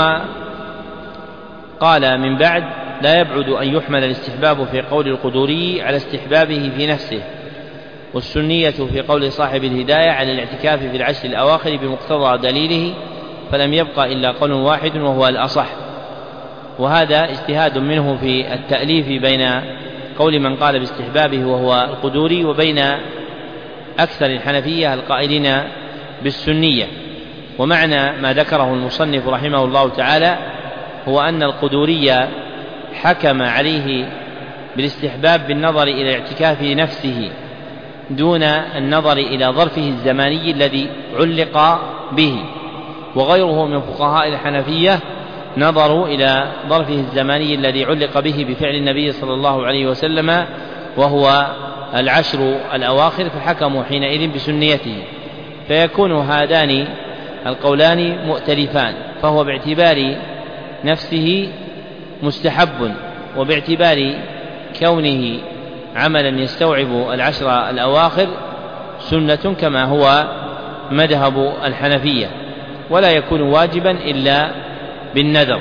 قال من بعد لا يبعد أن يحمل الاستحباب في قول القدوري على استحبابه في نفسه، والسنية في قول صاحب الهداية على الاعتكاف في العشر الأواخر بمقتضى دليله، فلم يبقى إلا قول واحد وهو الأصح. وهذا اجتهاد منه في التأليف بين قول من قال باستحبابه وهو القدوري وبين أكثر الحنفية القائلين بالسنية. ومعنى ما ذكره المصنف رحمه الله تعالى هو أن القدوري حكم عليه بالاستحباب بالنظر إلى الاعتكاف نفسه دون النظر إلى ظرفه الزماني الذي علق به، وغيره من فقهاء الحنفية نظروا إلى ظرفه الزماني الذي علق به بفعل النبي صلى الله عليه وسلم وهو العشر الأواخر، فحكموا حينئذ بسنيته، فيكون هذان القولان مؤتلفان، فهو باعتبار نفسه مستحب، وباعتبار كونه عملا يستوعب العشر الأواخر سنة كما هو مذهب الحنفية، ولا يكون واجبا إلا بالنذر.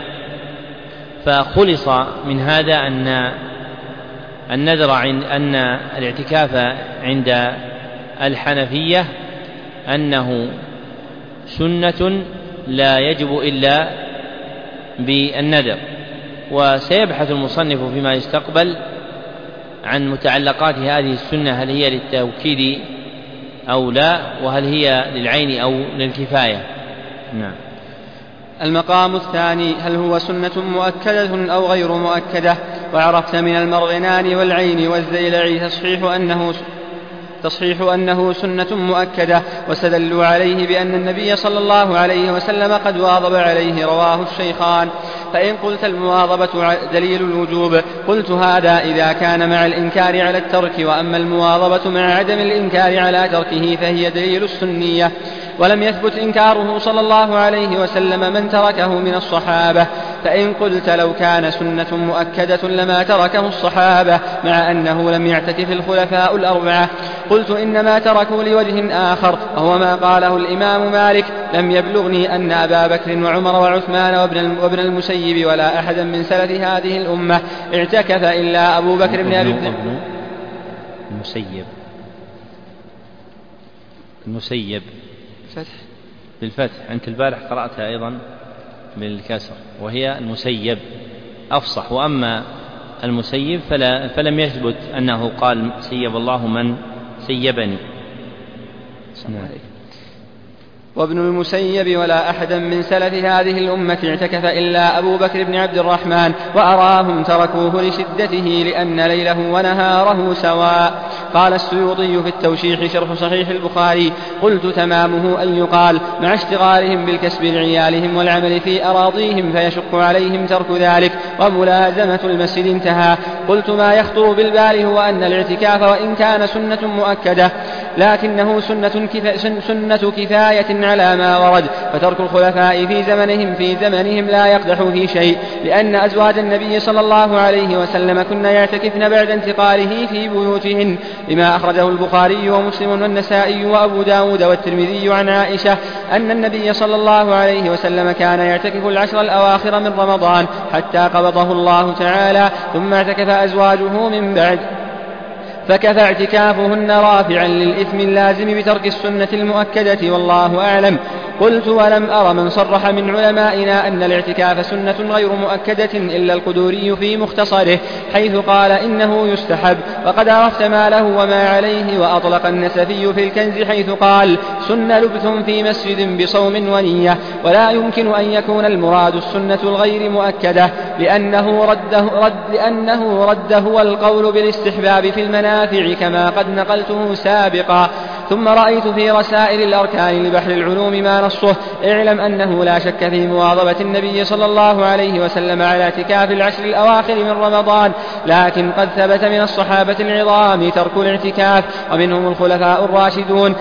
فخلص من هذا أن النذر عند أن الاعتكاف عند الحنفية أنه سنة لا يجب إلا بالنذر. وسيبحث المصنف فيما يستقبل عن متعلقات هذه السنة، هل هي للتوكيد أو لا، وهل هي للعين أو للكفاية. نعم. المقام الثاني هل هو سنة مؤكدة أو غير مؤكدة؟ وعرفت من المرغنان والعين والزيلعي تصحيح أنه تصحيح أنه سنة مؤكدة، واستدلوا عليه بأن النبي صلى الله عليه وسلم قد واظب عليه، رواه الشيخان. فإن قلت المواظبة دليل الوجوب قلت هذا إذا كان مع الإنكار على الترك، وأما المواظبة مع عدم الإنكار على تركه فهي دليل السنية، ولم يثبت إنكاره صلى الله عليه وسلم من تركه من الصحابة. فإن قلت لو كان سنة مؤكدة لما تركه الصحابة مع أنه لم يعتكف الخلفاء الأربعة، قلت إنما تركوا لوجه آخر، وهو ما قاله الإمام مالك لم يبلغني أن أبا بكر وعمر وعثمان وابن المسيب ولا أحدا من سلف هذه الأمة اعتكف إلا أبو بكر بن أبي المسيب المسيب فتح بالفتح. أنت البارح قرأتها أيضا بالكسر وهي المسيب أفصح. وأما المسيب فلا فلم يثبت أنه قال سيب الله من سيبني. وابن المسيب ولا أحدا من سلف هذه الأمة اعتكف إلا أبو بكر بن عبد الرحمن، وأراهم تركوه لشدته لأن ليله ونهاره سواء. قال السيوطي في التوشيح شرح صحيح البخاري قلت تمامه أن يقال مع اشتغالهم بالكسب لعيالهم والعمل في أراضيهم فيشق عليهم ترك ذلك وملازمة المسجد انتهى. قلت ما يخطر بالبال هو أن الاعتكاف وإن كان سنة مؤكدة لكنه سنة, كفا سنة كفاية على ما ورد. فترك الخلفاء في زمنهم في زمنهم لا يقدح في شيء، لأن أزواج النبي صلى الله عليه وسلم كن يعتكفن بعد انتقاله في بيوتهن، لما أخرجه البخاري ومسلم والنسائي وأبو داود والترمذي عن عائشة أن النبي صلى الله عليه وسلم كان يعتكف العشر الأواخر من رمضان حتى قبضه الله تعالى، ثم اعتكف أزواجه من بعد، فكفى اعتكافهن رافعا للإثم اللازم بترك السنة المؤكدة، والله أعلم. قلت: ولم أر من صرح من علمائنا أن الاعتكاف سنة غير مؤكدة إلا القدوري في مختصره، حيث قال إنه يستحب، وقد عرفت ما له وما عليه. وأطلق النسفي في الكنز حيث قال: سن لبث في مسجد بصوم ونية. ولا يمكن أن يكون المراد السنة الغير مؤكدة، لأنه رد, رد, لأنه رد هو القول بالاستحباب في المنافع كما قد نقلته سابقا. ثم رأيت في رسائل الأركان لبحر العلوم ما نصه: اعلم أنه لا شك في مواظبة النبي صلى الله عليه وسلم على اعتكاف العشر الأواخر من رمضان، لكن قد ثبت من الصحابة العظام ترك الاعتكاف، ومنهم الخلفاء الراشدون.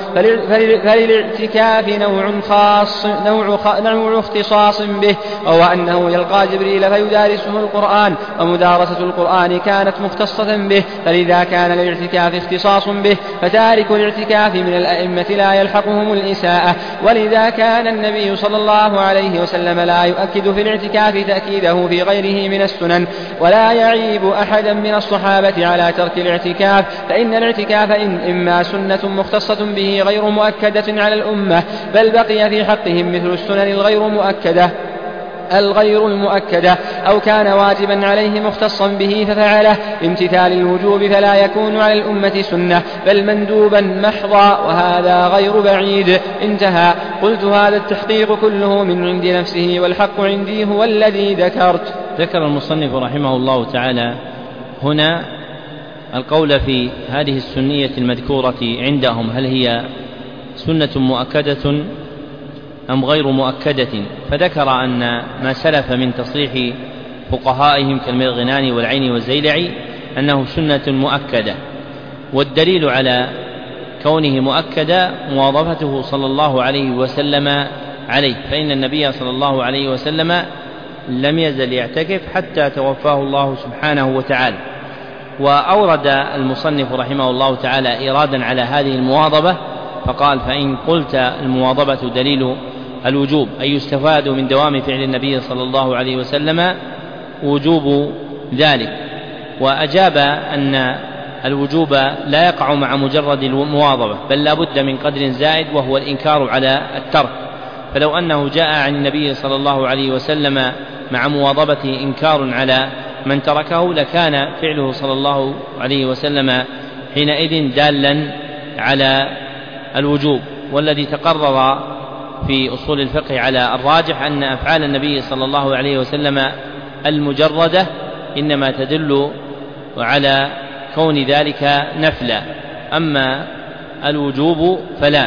فللاعتكاف نوع خاص نوع, نوع اختصاص به، وهو أنه يلقى جبريل فيدارسه القرآن، ومدارسة القرآن كانت مختصة به، فلذا كان الاعتكاف اختصاص به، فتارك الاعتكاف من الأئمة لا يلحقهم الإساءة. ولذا كان النبي صلى الله عليه وسلم لا يؤكد في الاعتكاف تأكيده في غيره من السنن، ولا يعيب أحدا من الصحابة على ترك الاعتكاف، فإن الاعتكاف إن إما سنة مختصة به غير مؤكدة على الأمة، بل بقي في حقهم مثل السنن الغير مؤكدة الغير المؤكدة، أو كان واجبا عليه مختصا به ففعله امتثال الوجوب، فلا يكون على الأمة سنة بل مندوبا محضا، وهذا غير بعيد. انتهى. قلت: هذا التحقيق كله من عند نفسه، والحق عندي هو الذي ذكرت. ذكر المصنف رحمه الله تعالى هنا القول في هذه السنية المذكورة عندهم، هل هي سنة مؤكدة أم غير مؤكدة؟ فذكر أن ما سلف من تصريح فقهائهم كالمرغناني والعيني والزيلعي أنه سنة مؤكدة، والدليل على كونه مؤكدا مواظبته صلى الله عليه وسلم عليه، فإن النبي صلى الله عليه وسلم لم يزل يعتكف حتى توفاه الله سبحانه وتعالى. وأورد المصنف رحمه الله تعالى إيرادا على هذه المواظبة فقال: فإن قلت المواظبة دليل الوجوب أي يستفاد من دوام فعل النبي صلى الله عليه وسلم وجوب ذلك. وأجاب أن الوجوب لا يقع مع مجرد المواظبة، بل لا بد من قدر زائد وهو الإنكار على الترك، فلو أنه جاء عن النبي صلى الله عليه وسلم مع مواظبته إنكار على من تركه لكان فعله صلى الله عليه وسلم حينئذ دالا على الوجوب. والذي تقرر في أصول الفقه على الراجح أن أفعال النبي صلى الله عليه وسلم المجردة إنما تدل على كون ذلك نفلا، أما الوجوب فلا.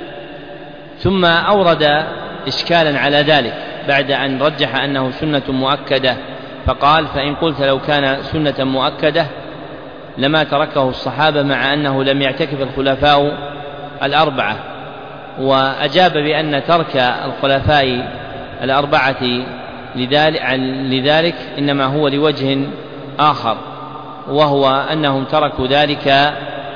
ثم أورد إشكالا على ذلك بعد أن رجح أنه سنة مؤكدة، فقال: فإن قلت لو كان سنة مؤكدة لما تركه الصحابة مع أنه لم يعتكف الخلفاء الأربعة. وأجاب بأن ترك الخلفاء الأربعة لذلك, لذلك إنما هو لوجه آخر، وهو أنهم تركوا ذلك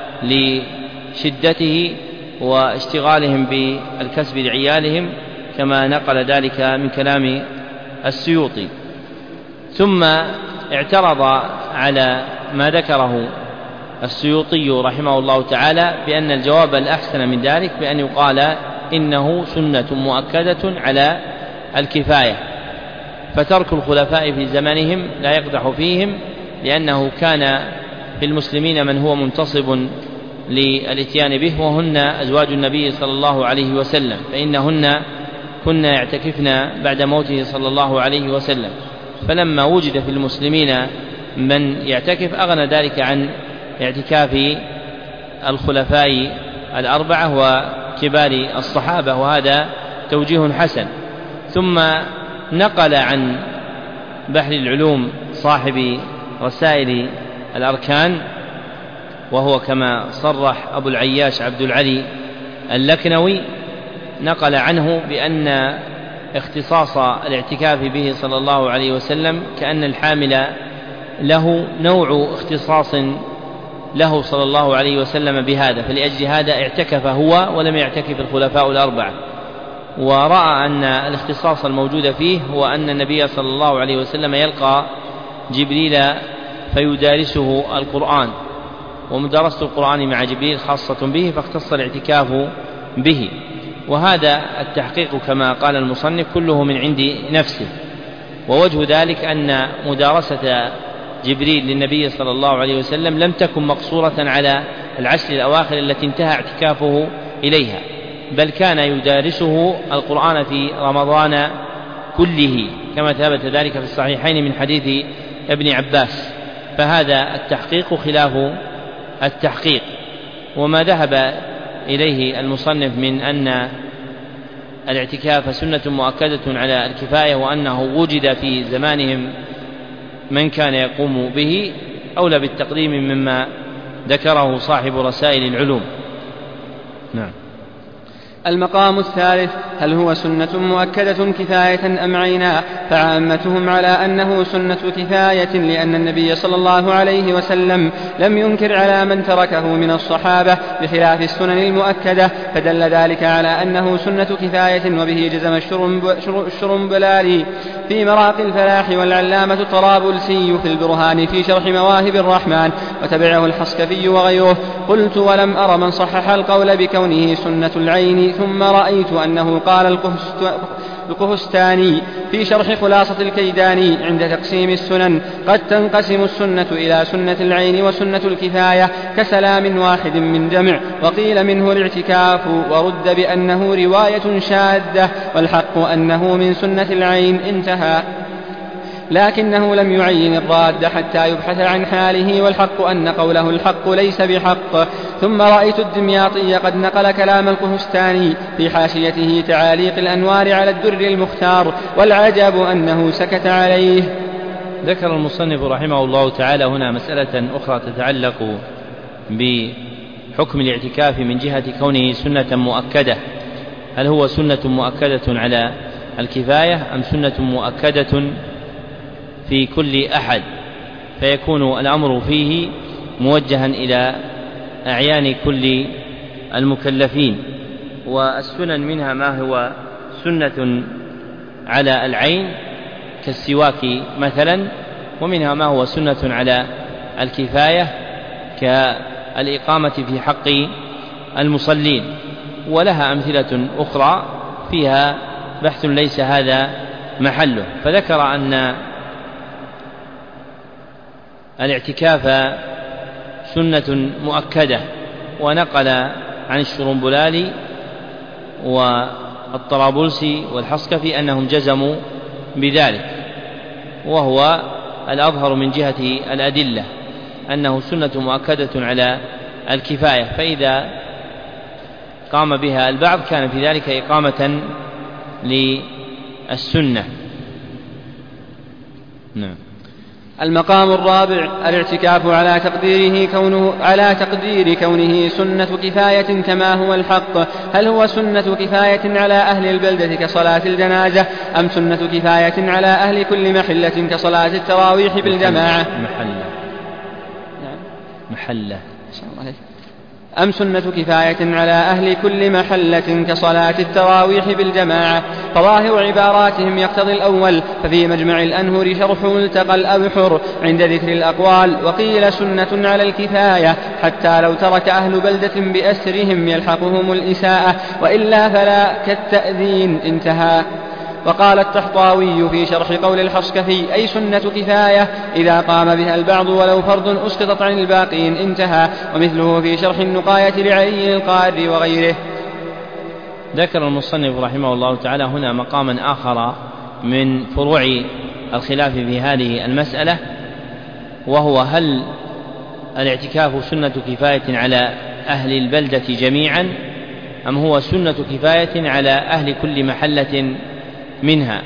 لشدته واشتغالهم بالكسب لعيالهم، كما نقل ذلك من كلام السيوطي. ثم اعترض على ما ذكره السيوطي رحمه الله تعالى بأن الجواب الأحسن من ذلك بأن يقال إنه سنة مؤكدة على الكفاية، فترك الخلفاء في زمانهم لا يقدح فيهم، لأنه كان في المسلمين من هو منتصب للاتيان به، وهن أزواج النبي صلى الله عليه وسلم، فإنهن كنا يعتكفن بعد موته صلى الله عليه وسلم، فلما وجد في المسلمين من يعتكف أغنى ذلك عن اعتكاف الخلفاء الأربعة وكبار الصحابة، وهذا توجيه حسن. ثم نقل عن بحر العلوم صاحب رسائل الأركان وهو كما صرح أبو العياش عبد العلي اللكنوي، نقل عنه بأن اختصاص الاعتكاف به صلى الله عليه وسلم كأن الحامل له نوع اختصاص له صلى الله عليه وسلم بهذا، فلأجل هذا اعتكف هو ولم يعتكف الخلفاء الأربعة. ورأى أن الاختصاص الموجود فيه هو أن النبي صلى الله عليه وسلم يلقى جبريل فيدارسه القرآن، ومدارسة القرآن مع جبريل خاصة به، فاختص الاعتكاف به. وهذا التحقيق كما قال المصنف كله من عند نفسه، ووجه ذلك أن مدارسة جبريل للنبي صلى الله عليه وسلم لم تكن مقصورة على العشر الأواخر التي انتهى اعتكافه إليها، بل كان يدارسه القرآن في رمضان كله، كما ثبت ذلك في الصحيحين من حديث ابن عباس. فهذا التحقيق خلاف التحقيق. وما ذهب إليه المصنف من أن الاعتكاف سنة مؤكدة على الكفاية وأنه وجد في زمانهم من كان يقوم به أولى بالتقديم مما ذكره صاحب رسائل العلوم. نعم. المقام الثالث: هل هو سنة مؤكدة كفاية أم عينا؟ فعامتهم على أنه سنة كفاية، لأن النبي صلى الله عليه وسلم لم ينكر على من تركه من الصحابة بخلاف السنن المؤكدة، فدل ذلك على أنه سنة كفاية. وبه جزم الشرنبلالي في مراقي الفلاح والعلامة الطرابلسي في البرهان في شرح مواهب الرحمن، وتبعه الحصكفي وغيره. قلت ولم أر من صحح القول بكونه سنة العين، ثم رأيت أنه قال القهستاني في شرح خلاصة الكيداني عند تقسيم السنن: قد تنقسم السنة إلى سنة العين وسنة الكفاية كسلام واحد من جمع، وقيل منه الاعتكاف، ورد بأنه رواية شاذة، والحق أنه من سنة العين. انتهى. لكنه لم يعين الراد حتى يبحث عن حاله، والحق أن قوله الحق ليس بحق. ثم رأيت الدمياطي قد نقل كلام القهستاني في حاشيته تعاليق الأنوار على الدر المختار، والعجب أنه سكت عليه. ذكر المصنف رحمه الله تعالى هنا مسألة أخرى تتعلق بحكم الاعتكاف من جهة كونه سنة مؤكدة. هل هو سنة مؤكدة على الكفاية أم سنة مؤكدة في كل أحد؟ فيكون الأمر فيه موجها إلى أعيان كل المكلفين. والسنن منها ما هو سنة على العين كالسواك مثلا، ومنها ما هو سنة على الكفاية كالإقامة في حق المصلين، ولها أمثلة أخرى فيها بحث ليس هذا محله. فذكر أن الاعتكاف سنة مؤكدة، ونقل عن الشرنبلالي والطرابلسي والحصكفي أنهم جزموا بذلك، وهو الأظهر من جهة الأدلة أنه سنة مؤكدة على الكفاية، فإذا قام بها البعض كان في ذلك إقامة للسنة. نعم. المقام الرابع: الاعتكاف على تقديره كونه على تقدير كونه سنة كفاية كما هو الحق. هل هو سنة كفاية على أهل البلدة كصلاة الجنازة، أم سنة كفاية على أهل كل محلة كصلاة التراويح بالجماعة؟ محلة محلة أم سنة كفاية على أهل كل محلة كصلاة التراويح بالجماعة؟ فظاهر عباراتهم يقتضي الأول، ففي مجمع الأنهر شرح ملتقى الأبحر عند ذكر الأقوال. وقيل سنة على الكفاية حتى لو ترك أهل بلدة بأسرهم يلحقهم الإساءة، وإلا فلا كالتأذين. انتهى. وقال التحطاوي في شرح قول الحصكفي: أي سنة كفاية إذا قام بها البعض ولو فرض أسقطت عن الباقين. انتهى. ومثله في شرح النقاية لعلي القاري وغيره. ذكر المصنف رحمه الله تعالى هنا مقاما آخر من فروع الخلاف في هذه المسألة، وهو هل الاعتكاف سنة كفاية على أهل البلدة جميعا، أم هو سنة كفاية على أهل كل محلة منها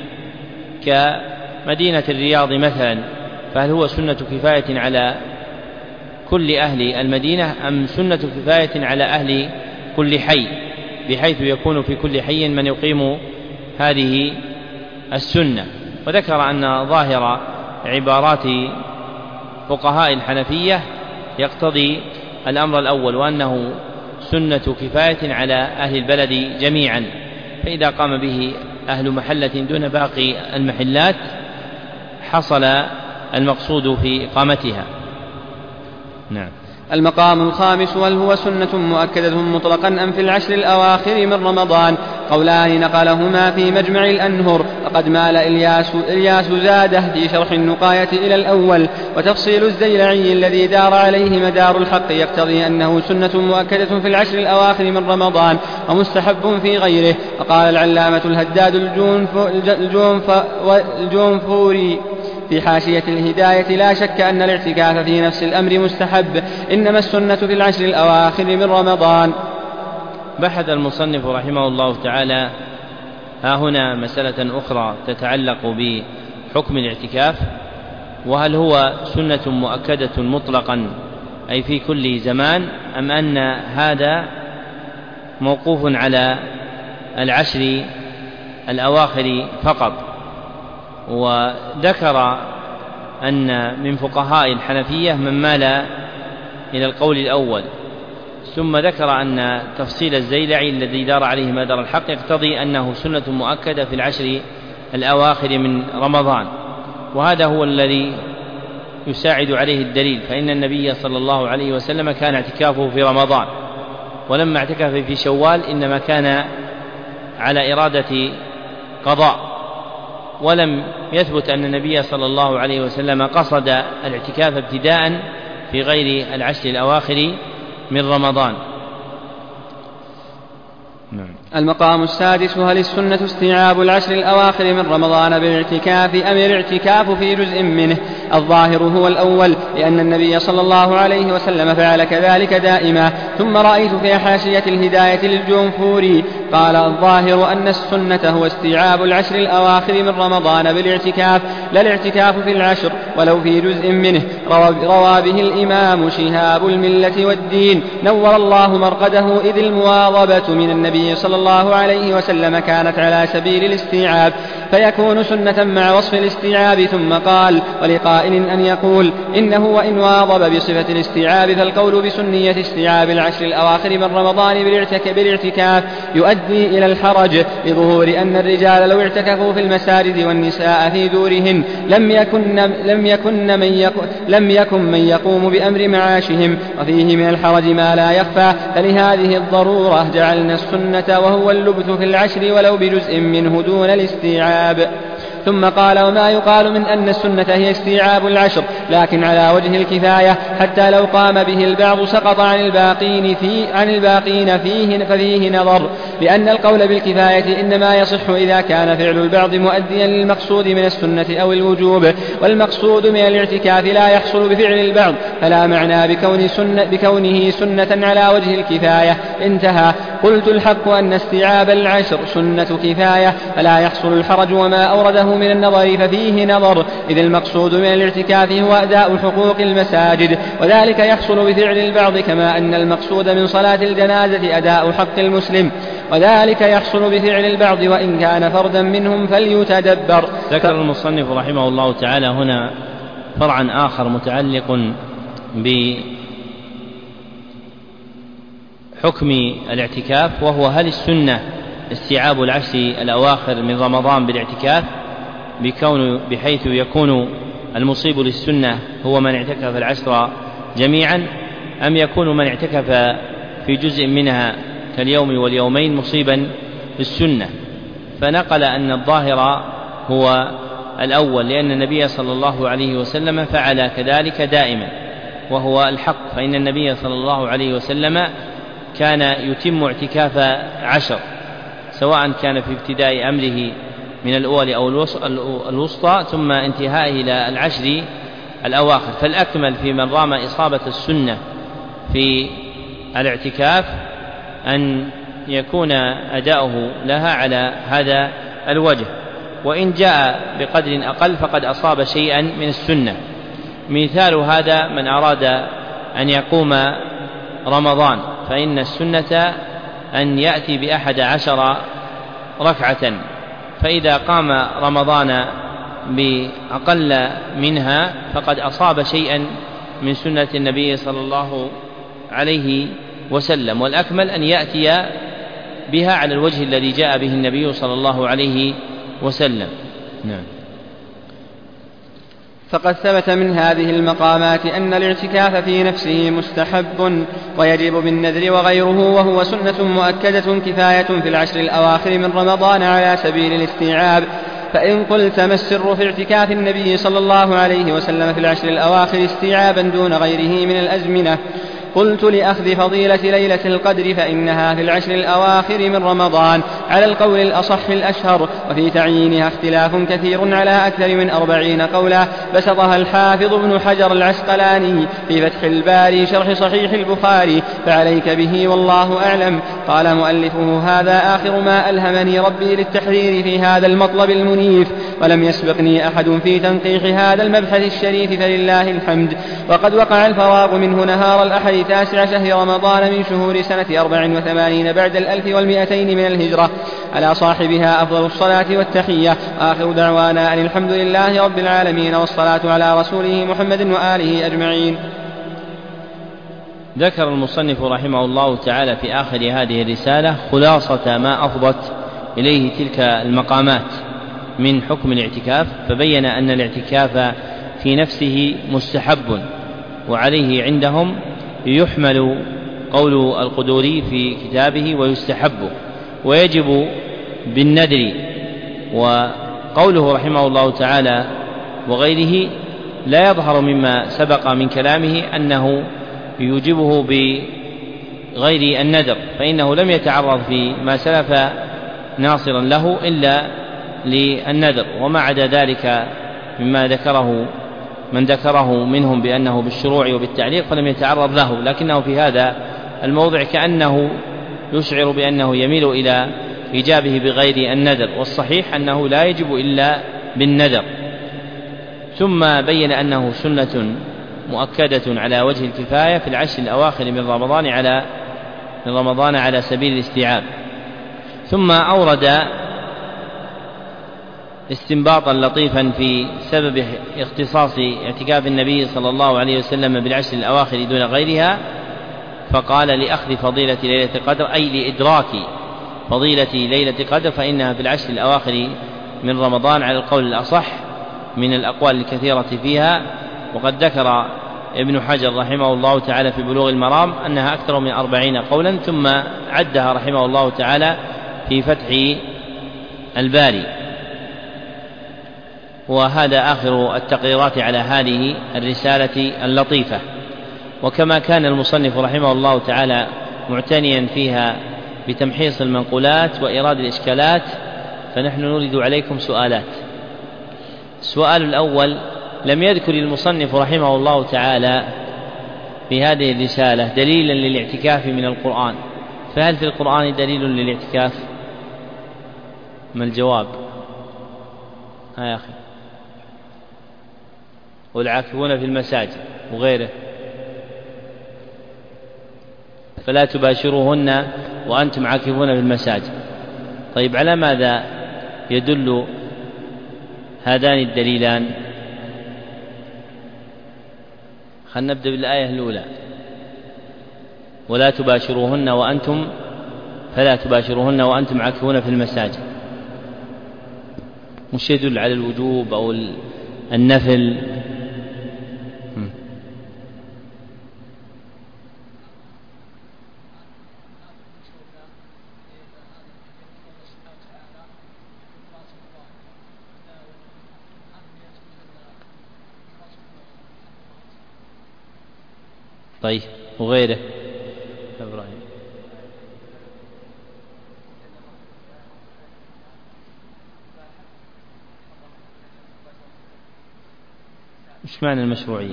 كمدينة الرياض مثلا، فهل هو سنة كفاية على كل أهل المدينة أم سنة كفاية على أهل كل حي، بحيث يكون في كل حي من يقيم هذه السنة. وذكر أن ظاهر عبارات فقهاء الحنفية يقتضي الأمر الأول، وأنه سنة كفاية على أهل البلد جميعا، فإذا قام به أهل محلة دون باقي المحلات حصل المقصود في إقامتها. نعم. المقام الخامس: هل هو سنة مؤكدة مطلقا أم في العشر الأواخر من رمضان؟ قولان نقلهما في مجمع الأنهر، فقد مال إلياس, إلياس زاده في شرح النقاية إلى الأول، وتفصيل الزيلعي الذي دار عليه مدار الحق يقتضي أنه سنة مؤكدة في العشر الأواخر من رمضان ومستحب في غيره. وقال العلامة الهداد الجونف الجونف الجونفوري في حاشية الهداية: لا شك أن الاعتكاف في نفس الأمر مستحب، إنما السنة في العشر الأواخر من رمضان. بحث المصنف رحمه الله تعالى ها هنا مسألة أخرى تتعلق بحكم الاعتكاف، وهل هو سنة مؤكدة مطلقا أي في كل زمان، أم أن هذا موقوف على العشر الأواخر فقط. وذكر أن من فقهاء الحنفية من مال إلى القول الأول، ثم ذكر أن تفصيل الزيلعي الذي دار عليه مدار الحق يقتضي أنه سنة مؤكدة في العشر الأواخر من رمضان، وهذا هو الذي يساعد عليه الدليل، فإن النبي صلى الله عليه وسلم كان اعتكافه في رمضان، ولما اعتكف في شوال إنما كان على إرادة قضاء، ولم يثبت أن النبي صلى الله عليه وسلم قصد الاعتكاف ابتداء في غير العشر الأواخر من رمضان. نعم. المقام السادس: هل السنة استيعاب العشر الأواخر من رمضان بالاعتكاف أم الاعتكاف في جزء منه؟ الظاهر هو الأول، لأن النبي صلى الله عليه وسلم فعل كذلك دائما. ثم رأيت في حاشية الهداية للجونفوري قال: الظاهر أن السنة هو استيعاب العشر الأواخر من رمضان بالاعتكاف، لا الاعتكاف في العشر ولو في جزء منه. روى به الإمام شهاب الملة والدين نور الله مرقده، إذ المواظبة من النبي صلى الله عليه وسلم كانت على سبيل الاستيعاب، فيكون سنة مع وصف الاستيعاب. ثم قال: ولقائل أن يقول إنه وإن واظب بصفة الاستيعاب فالقول بسنية استيعاب العشر الأواخر من رمضان بالاعتكاف يؤدي إلى الحرج، لظهور أن الرجال لو اعتكفوا في المساجد والنساء في دورهن لم يكن, لم يكن, من, يقو لم يكن من يقوم بأمر معاشهم، وفيه من الحرج ما لا يخفى، فلهذه الضرورة جعلنا السنة وهو اللبث في العشر ولو بجزء منه دون الاستيعاب. ثم قال: وما يقال من أن السنة هي استيعاب العشر لكن على وجه الكفاية، حتى لو قام به البعض سقط عن الباقين, في عن الباقين فيه, ففيه نظر، لأن القول بالكفاية إنما يصح إذا كان فعل البعض مؤديا للمقصود من السنة أو الوجوب، والمقصود من الاعتكاف لا يحصل بفعل البعض، فلا معنى بكون سنة بكونه سنة على وجه الكفاية. انتهى. قلت: الحق أن استيعاب العشر سنة كفاية فلا يحصل الحرج، وما أورده من النظر ففيه نظر، إذ المقصود من الاعتكاف هو أداء حقوق المساجد، وذلك يحصل بفعل البعض، كما أن المقصود من صلاة الجنازة أداء حق المسلم، وذلك يحصل بفعل البعض وإن كان فردا منهم فليتدبر. ذكر المصنف رحمه الله تعالى هنا فرعا آخر متعلق بحكم الاعتكاف، وهو هل السنة استيعاب العشر الأواخر من رمضان بالاعتكاف بكون بحيث يكون المصيب للسنة هو من اعتكف العشر جميعا، أم يكون من اعتكف في جزء منها كاليوم واليومين مصيبا للسنة؟ فنقل أن الظاهر هو الأول، لأن النبي صلى الله عليه وسلم فعل كذلك دائما، وهو الحق، فإن النبي صلى الله عليه وسلم كان يتم اعتكاف عشر، سواء كان في ابتداء أمره من الأول أو الوسطى ثم انتهائه إلى العشر الأواخر. فالأكمل في من رام إصابة السنة في الاعتكاف أن يكون أداؤه لها على هذا الوجه، وإن جاء بقدر أقل فقد أصاب شيئا من السنة. مثال هذا من أراد أن يقوم رمضان، فإن السنة أن يأتي بأحد عشر ركعة، فإذا قام رمضان بأقل منها فقد أصاب شيئا من سنة النبي صلى الله عليه وسلم، والأكمل أن يأتي بها على الوجه الذي جاء به النبي صلى الله عليه وسلم. نعم. فقد ثبت من هذه المقامات أن الاعتكاف في نفسه مستحب ويجب بالنذر وغيره، وهو سنة مؤكدة كفاية في العشر الأواخر من رمضان على سبيل الاستيعاب. فإن قلت ما السر في اعتكاف النبي صلى الله عليه وسلم في العشر الأواخر استيعابا دون غيره من الأزمنة؟ قلت لأخذ فضيلة ليلة القدر، فإنها في العشر الأواخر من رمضان على القول الأصح الأشهر، وفي تعيينها اختلاف كثير على أكثر من أربعين قولا، بسطها الحافظ ابن حجر العسقلاني في فتح الباري شرح صحيح البخاري، فعليك به والله أعلم. قال مؤلفه: هذا آخر ما ألهمني ربي للتحرير في هذا المطلب المنيف، ولم يسبقني أحد في تنقيح هذا المبحث الشريف، فلله الحمد. وقد وقع الفراغ منه نهار الأحد تاسع شهر رمضان من شهور سنة أربع وثمانين بعد الألف والمئتين من الهجرة، على صاحبها أفضل الصلاة والتحية. آخر دعوانا أن الحمد لله رب العالمين، والصلاة على رسوله محمد وآله أجمعين. ذكر المصنف رحمه الله تعالى في آخر هذه الرسالة خلاصة ما أفضت إليه تلك المقامات من حكم الاعتكاف، فبين أن الاعتكاف في نفسه مستحب، وعليه عندهم يحمل قول القدوري في كتابه ويستحب، ويجب بالنذر. وقوله رحمه الله تعالى وغيره لا يظهر مما سبق من كلامه أنه يوجبه بغير النذر، فإنه لم يتعرض في ما سلف ناصرا له إلا للنذر، وما عدا ذلك مما ذكره من ذكره منهم بأنه بالشروع وبالتعليق فلم يتعرض له، لكنه في هذا الموضع كأنه يشعر بأنه يميل إلى إيجابه بغير النذر، والصحيح أنه لا يجب إلا بالنذر. ثم بين أنه سنة مؤكدة على وجه الكفاية في العشر الأواخر من رمضان على من رمضان على سبيل الاستيعاب. ثم أورد استنباطا لطيفا في سبب اختصاص اعتكاف النبي صلى الله عليه وسلم بالعشر الأواخر دون غيرها، فقال: لأخذ فضيلة ليلة القدر، أي لإدراك فضيلة ليلة القدر، فإنها في العشر الأواخر من رمضان على القول الأصح من الأقوال الكثيرة فيها. وقد ذكر ابن حجر رحمه الله تعالى في بلوغ المرام أنها أكثر من أربعين قولا، ثم عدها رحمه الله تعالى في فتح الباري. وهذا آخر التقريرات على هذه الرسالة اللطيفة. وكما كان المصنف رحمه الله تعالى معتنيا فيها بتمحيص المنقولات وإيراد الإشكالات، فنحن نريد عليكم سؤالات. السؤال الأول: لم يذكر المصنف رحمه الله تعالى في هذه الرسالة دليلا للاعتكاف من القرآن، فهل في القرآن دليل للاعتكاف؟ ما الجواب؟ ها يا أخي. والعاكفون في المساجد وغيره، فلا تباشروهن وأنتم عاكفون في المساجد. طيب، على ماذا يدل هذان الدليلان؟ خلينا نبدأ بالآية الأولى: ولا تباشروهن وأنتم فلا تباشروهن وأنتم عاكفون في المساجد. مش يدل على الوجوب أو النفل؟ طيب، وغيره إبراهيم؟ مش معنى المشروعية؟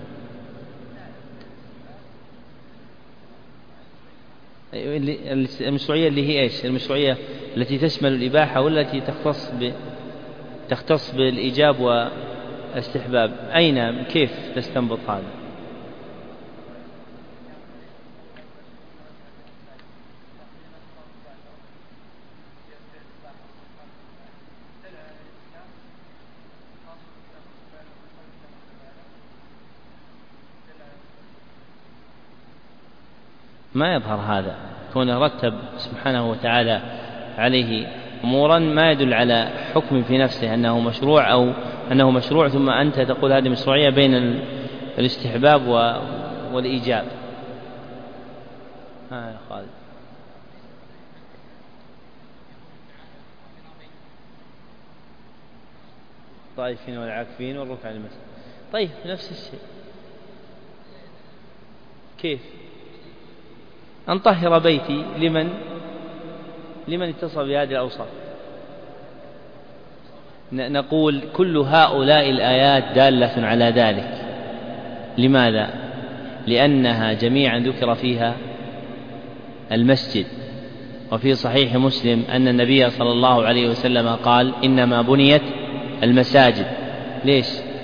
المشروعية اللي هي إيش؟ المشروعية التي تشمل الإباحة ولا التي تختص ب تختص بالإيجاب والاستحباب؟ أين كيف تستنبط هذا؟ ما يظهر هذا، كونه رتب سبحانه وتعالى عليه أمورا ما يدل على حكم في نفسه أنه مشروع أو أنه مشروع ثم أنت تقول هذه مشروعية بين الاستحباب والإيجاب. ها يا خالد. الطائفين والعاكفين والركع المسجد. طيب نفس الشيء. كيف؟ أن طهر بيتي لمن لمن اتصل بهذه الأوصاف. نقول كل هؤلاء الآيات دالة على ذلك. لماذا؟ لأنها جميعا ذكر فيها المسجد، وفي صحيح مسلم أن النبي صلى الله عليه وسلم قال إنما بنيت المساجد. ليش؟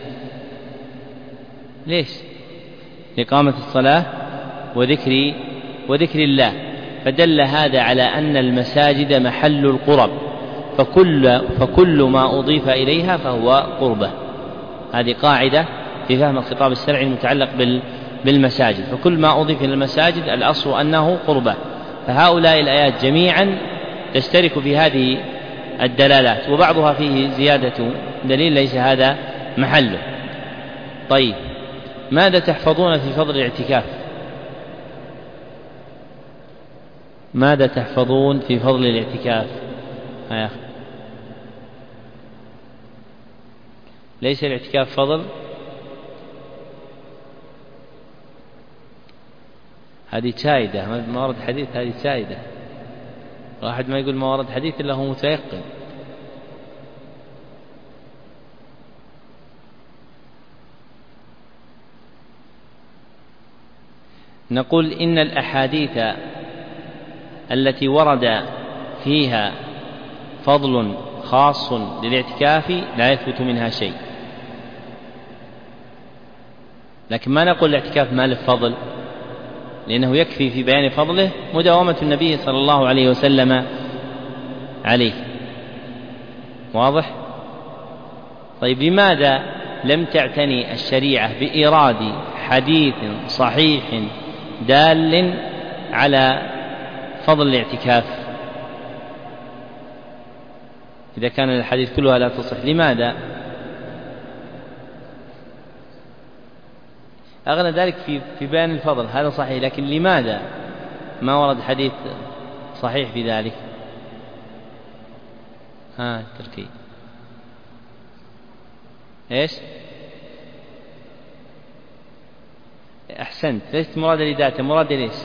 ليش؟ لإقامة الصلاة وذكر وذكر الله، فدل هذا على أن المساجد محل القرب، فكل, فكل ما أضيف إليها فهو قربة. هذه قاعدة في فهم الخطاب الشرعي المتعلق بالمساجد، فكل ما أضيف إلى المساجد الأصل أنه قربة. فهؤلاء الآيات جميعا تشترك في هذه الدلالات، وبعضها فيه زيادة دليل ليس هذا محله. طيب ماذا تحفظون في فضل الاعتكاف؟ ماذا تحفظون في فضل الاعتكاف؟ يا أخي ليس الاعتكاف فضل؟ هذه شاهدة، ما ورد حديث، هذه شاهدة. واحد ما يقول ما ورد حديث إلا هو متيقن. نقول إن الأحاديث التي ورد فيها فضل خاص للاعتكاف لا يثبت منها شيء، لكن ما نقول الاعتكاف ما له فضل، لأنه يكفي في بيان فضله مداومة النبي صلى الله عليه وسلم عليه. واضح؟ طيب لماذا لم تعتني الشريعة بإيراد حديث صحيح دال على فضل الاعتكاف إذا كان الحديث كلها لا تصح؟ لماذا؟ أغنى ذلك في في بيان الفضل، هذا صحيح، لكن لماذا ما ورد حديث صحيح في ذلك؟ ها تركي إيش؟ أحسنت، ليست مرادة لذاته، مرادة ليش؟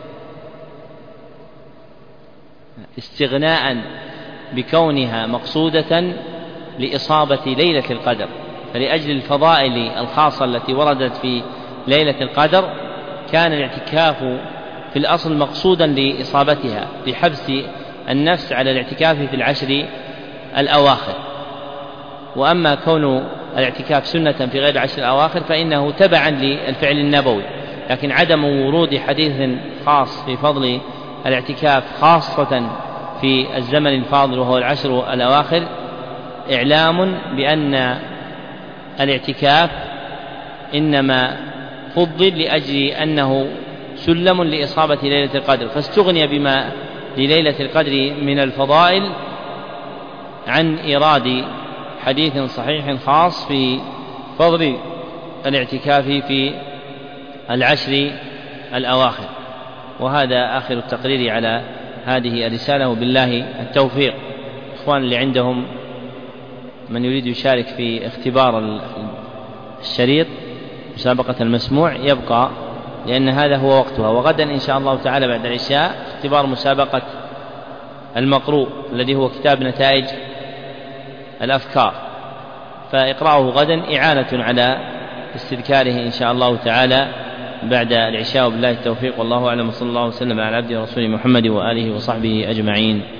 استغناء بكونها مقصودة لإصابة ليلة القدر، فلأجل الفضائل الخاصة التي وردت في ليلة القدر كان الاعتكاف في الأصل مقصودا لإصابتها، لحبس النفس على الاعتكاف في العشر الأواخر. وأما كون الاعتكاف سنة في غير العشر الأواخر فإنه تبعا للفعل النبوي، لكن عدم ورود حديث خاص في فضل الاعتكاف خاصة في الزمن الفاضل وهو العشر الأواخر إعلام بأن الاعتكاف إنما فضل لأجل أنه سلم لإصابة ليلة القدر، فاستغني بما لليلة القدر من الفضائل عن إيراد حديث صحيح خاص في فضل الاعتكاف في العشر الأواخر. وهذا آخر التقرير على هذه الرسالة، وبالله التوفيق. إخوان اللي عندهم من يريد يشارك في اختبار الشريط مسابقة المسموع يبقى، لأن هذا هو وقتها. وغدا إن شاء الله تعالى بعد العشاء اختبار مسابقة المقروء الذي هو كتاب نتائج الأفكار، فإقرأه غدا إعانة على استذكاره إن شاء الله تعالى بعد العشاء. وبالله التوفيق، والله أعلم، صلى الله وسلم على عبده ورسوله محمد وآله وصحبه أجمعين.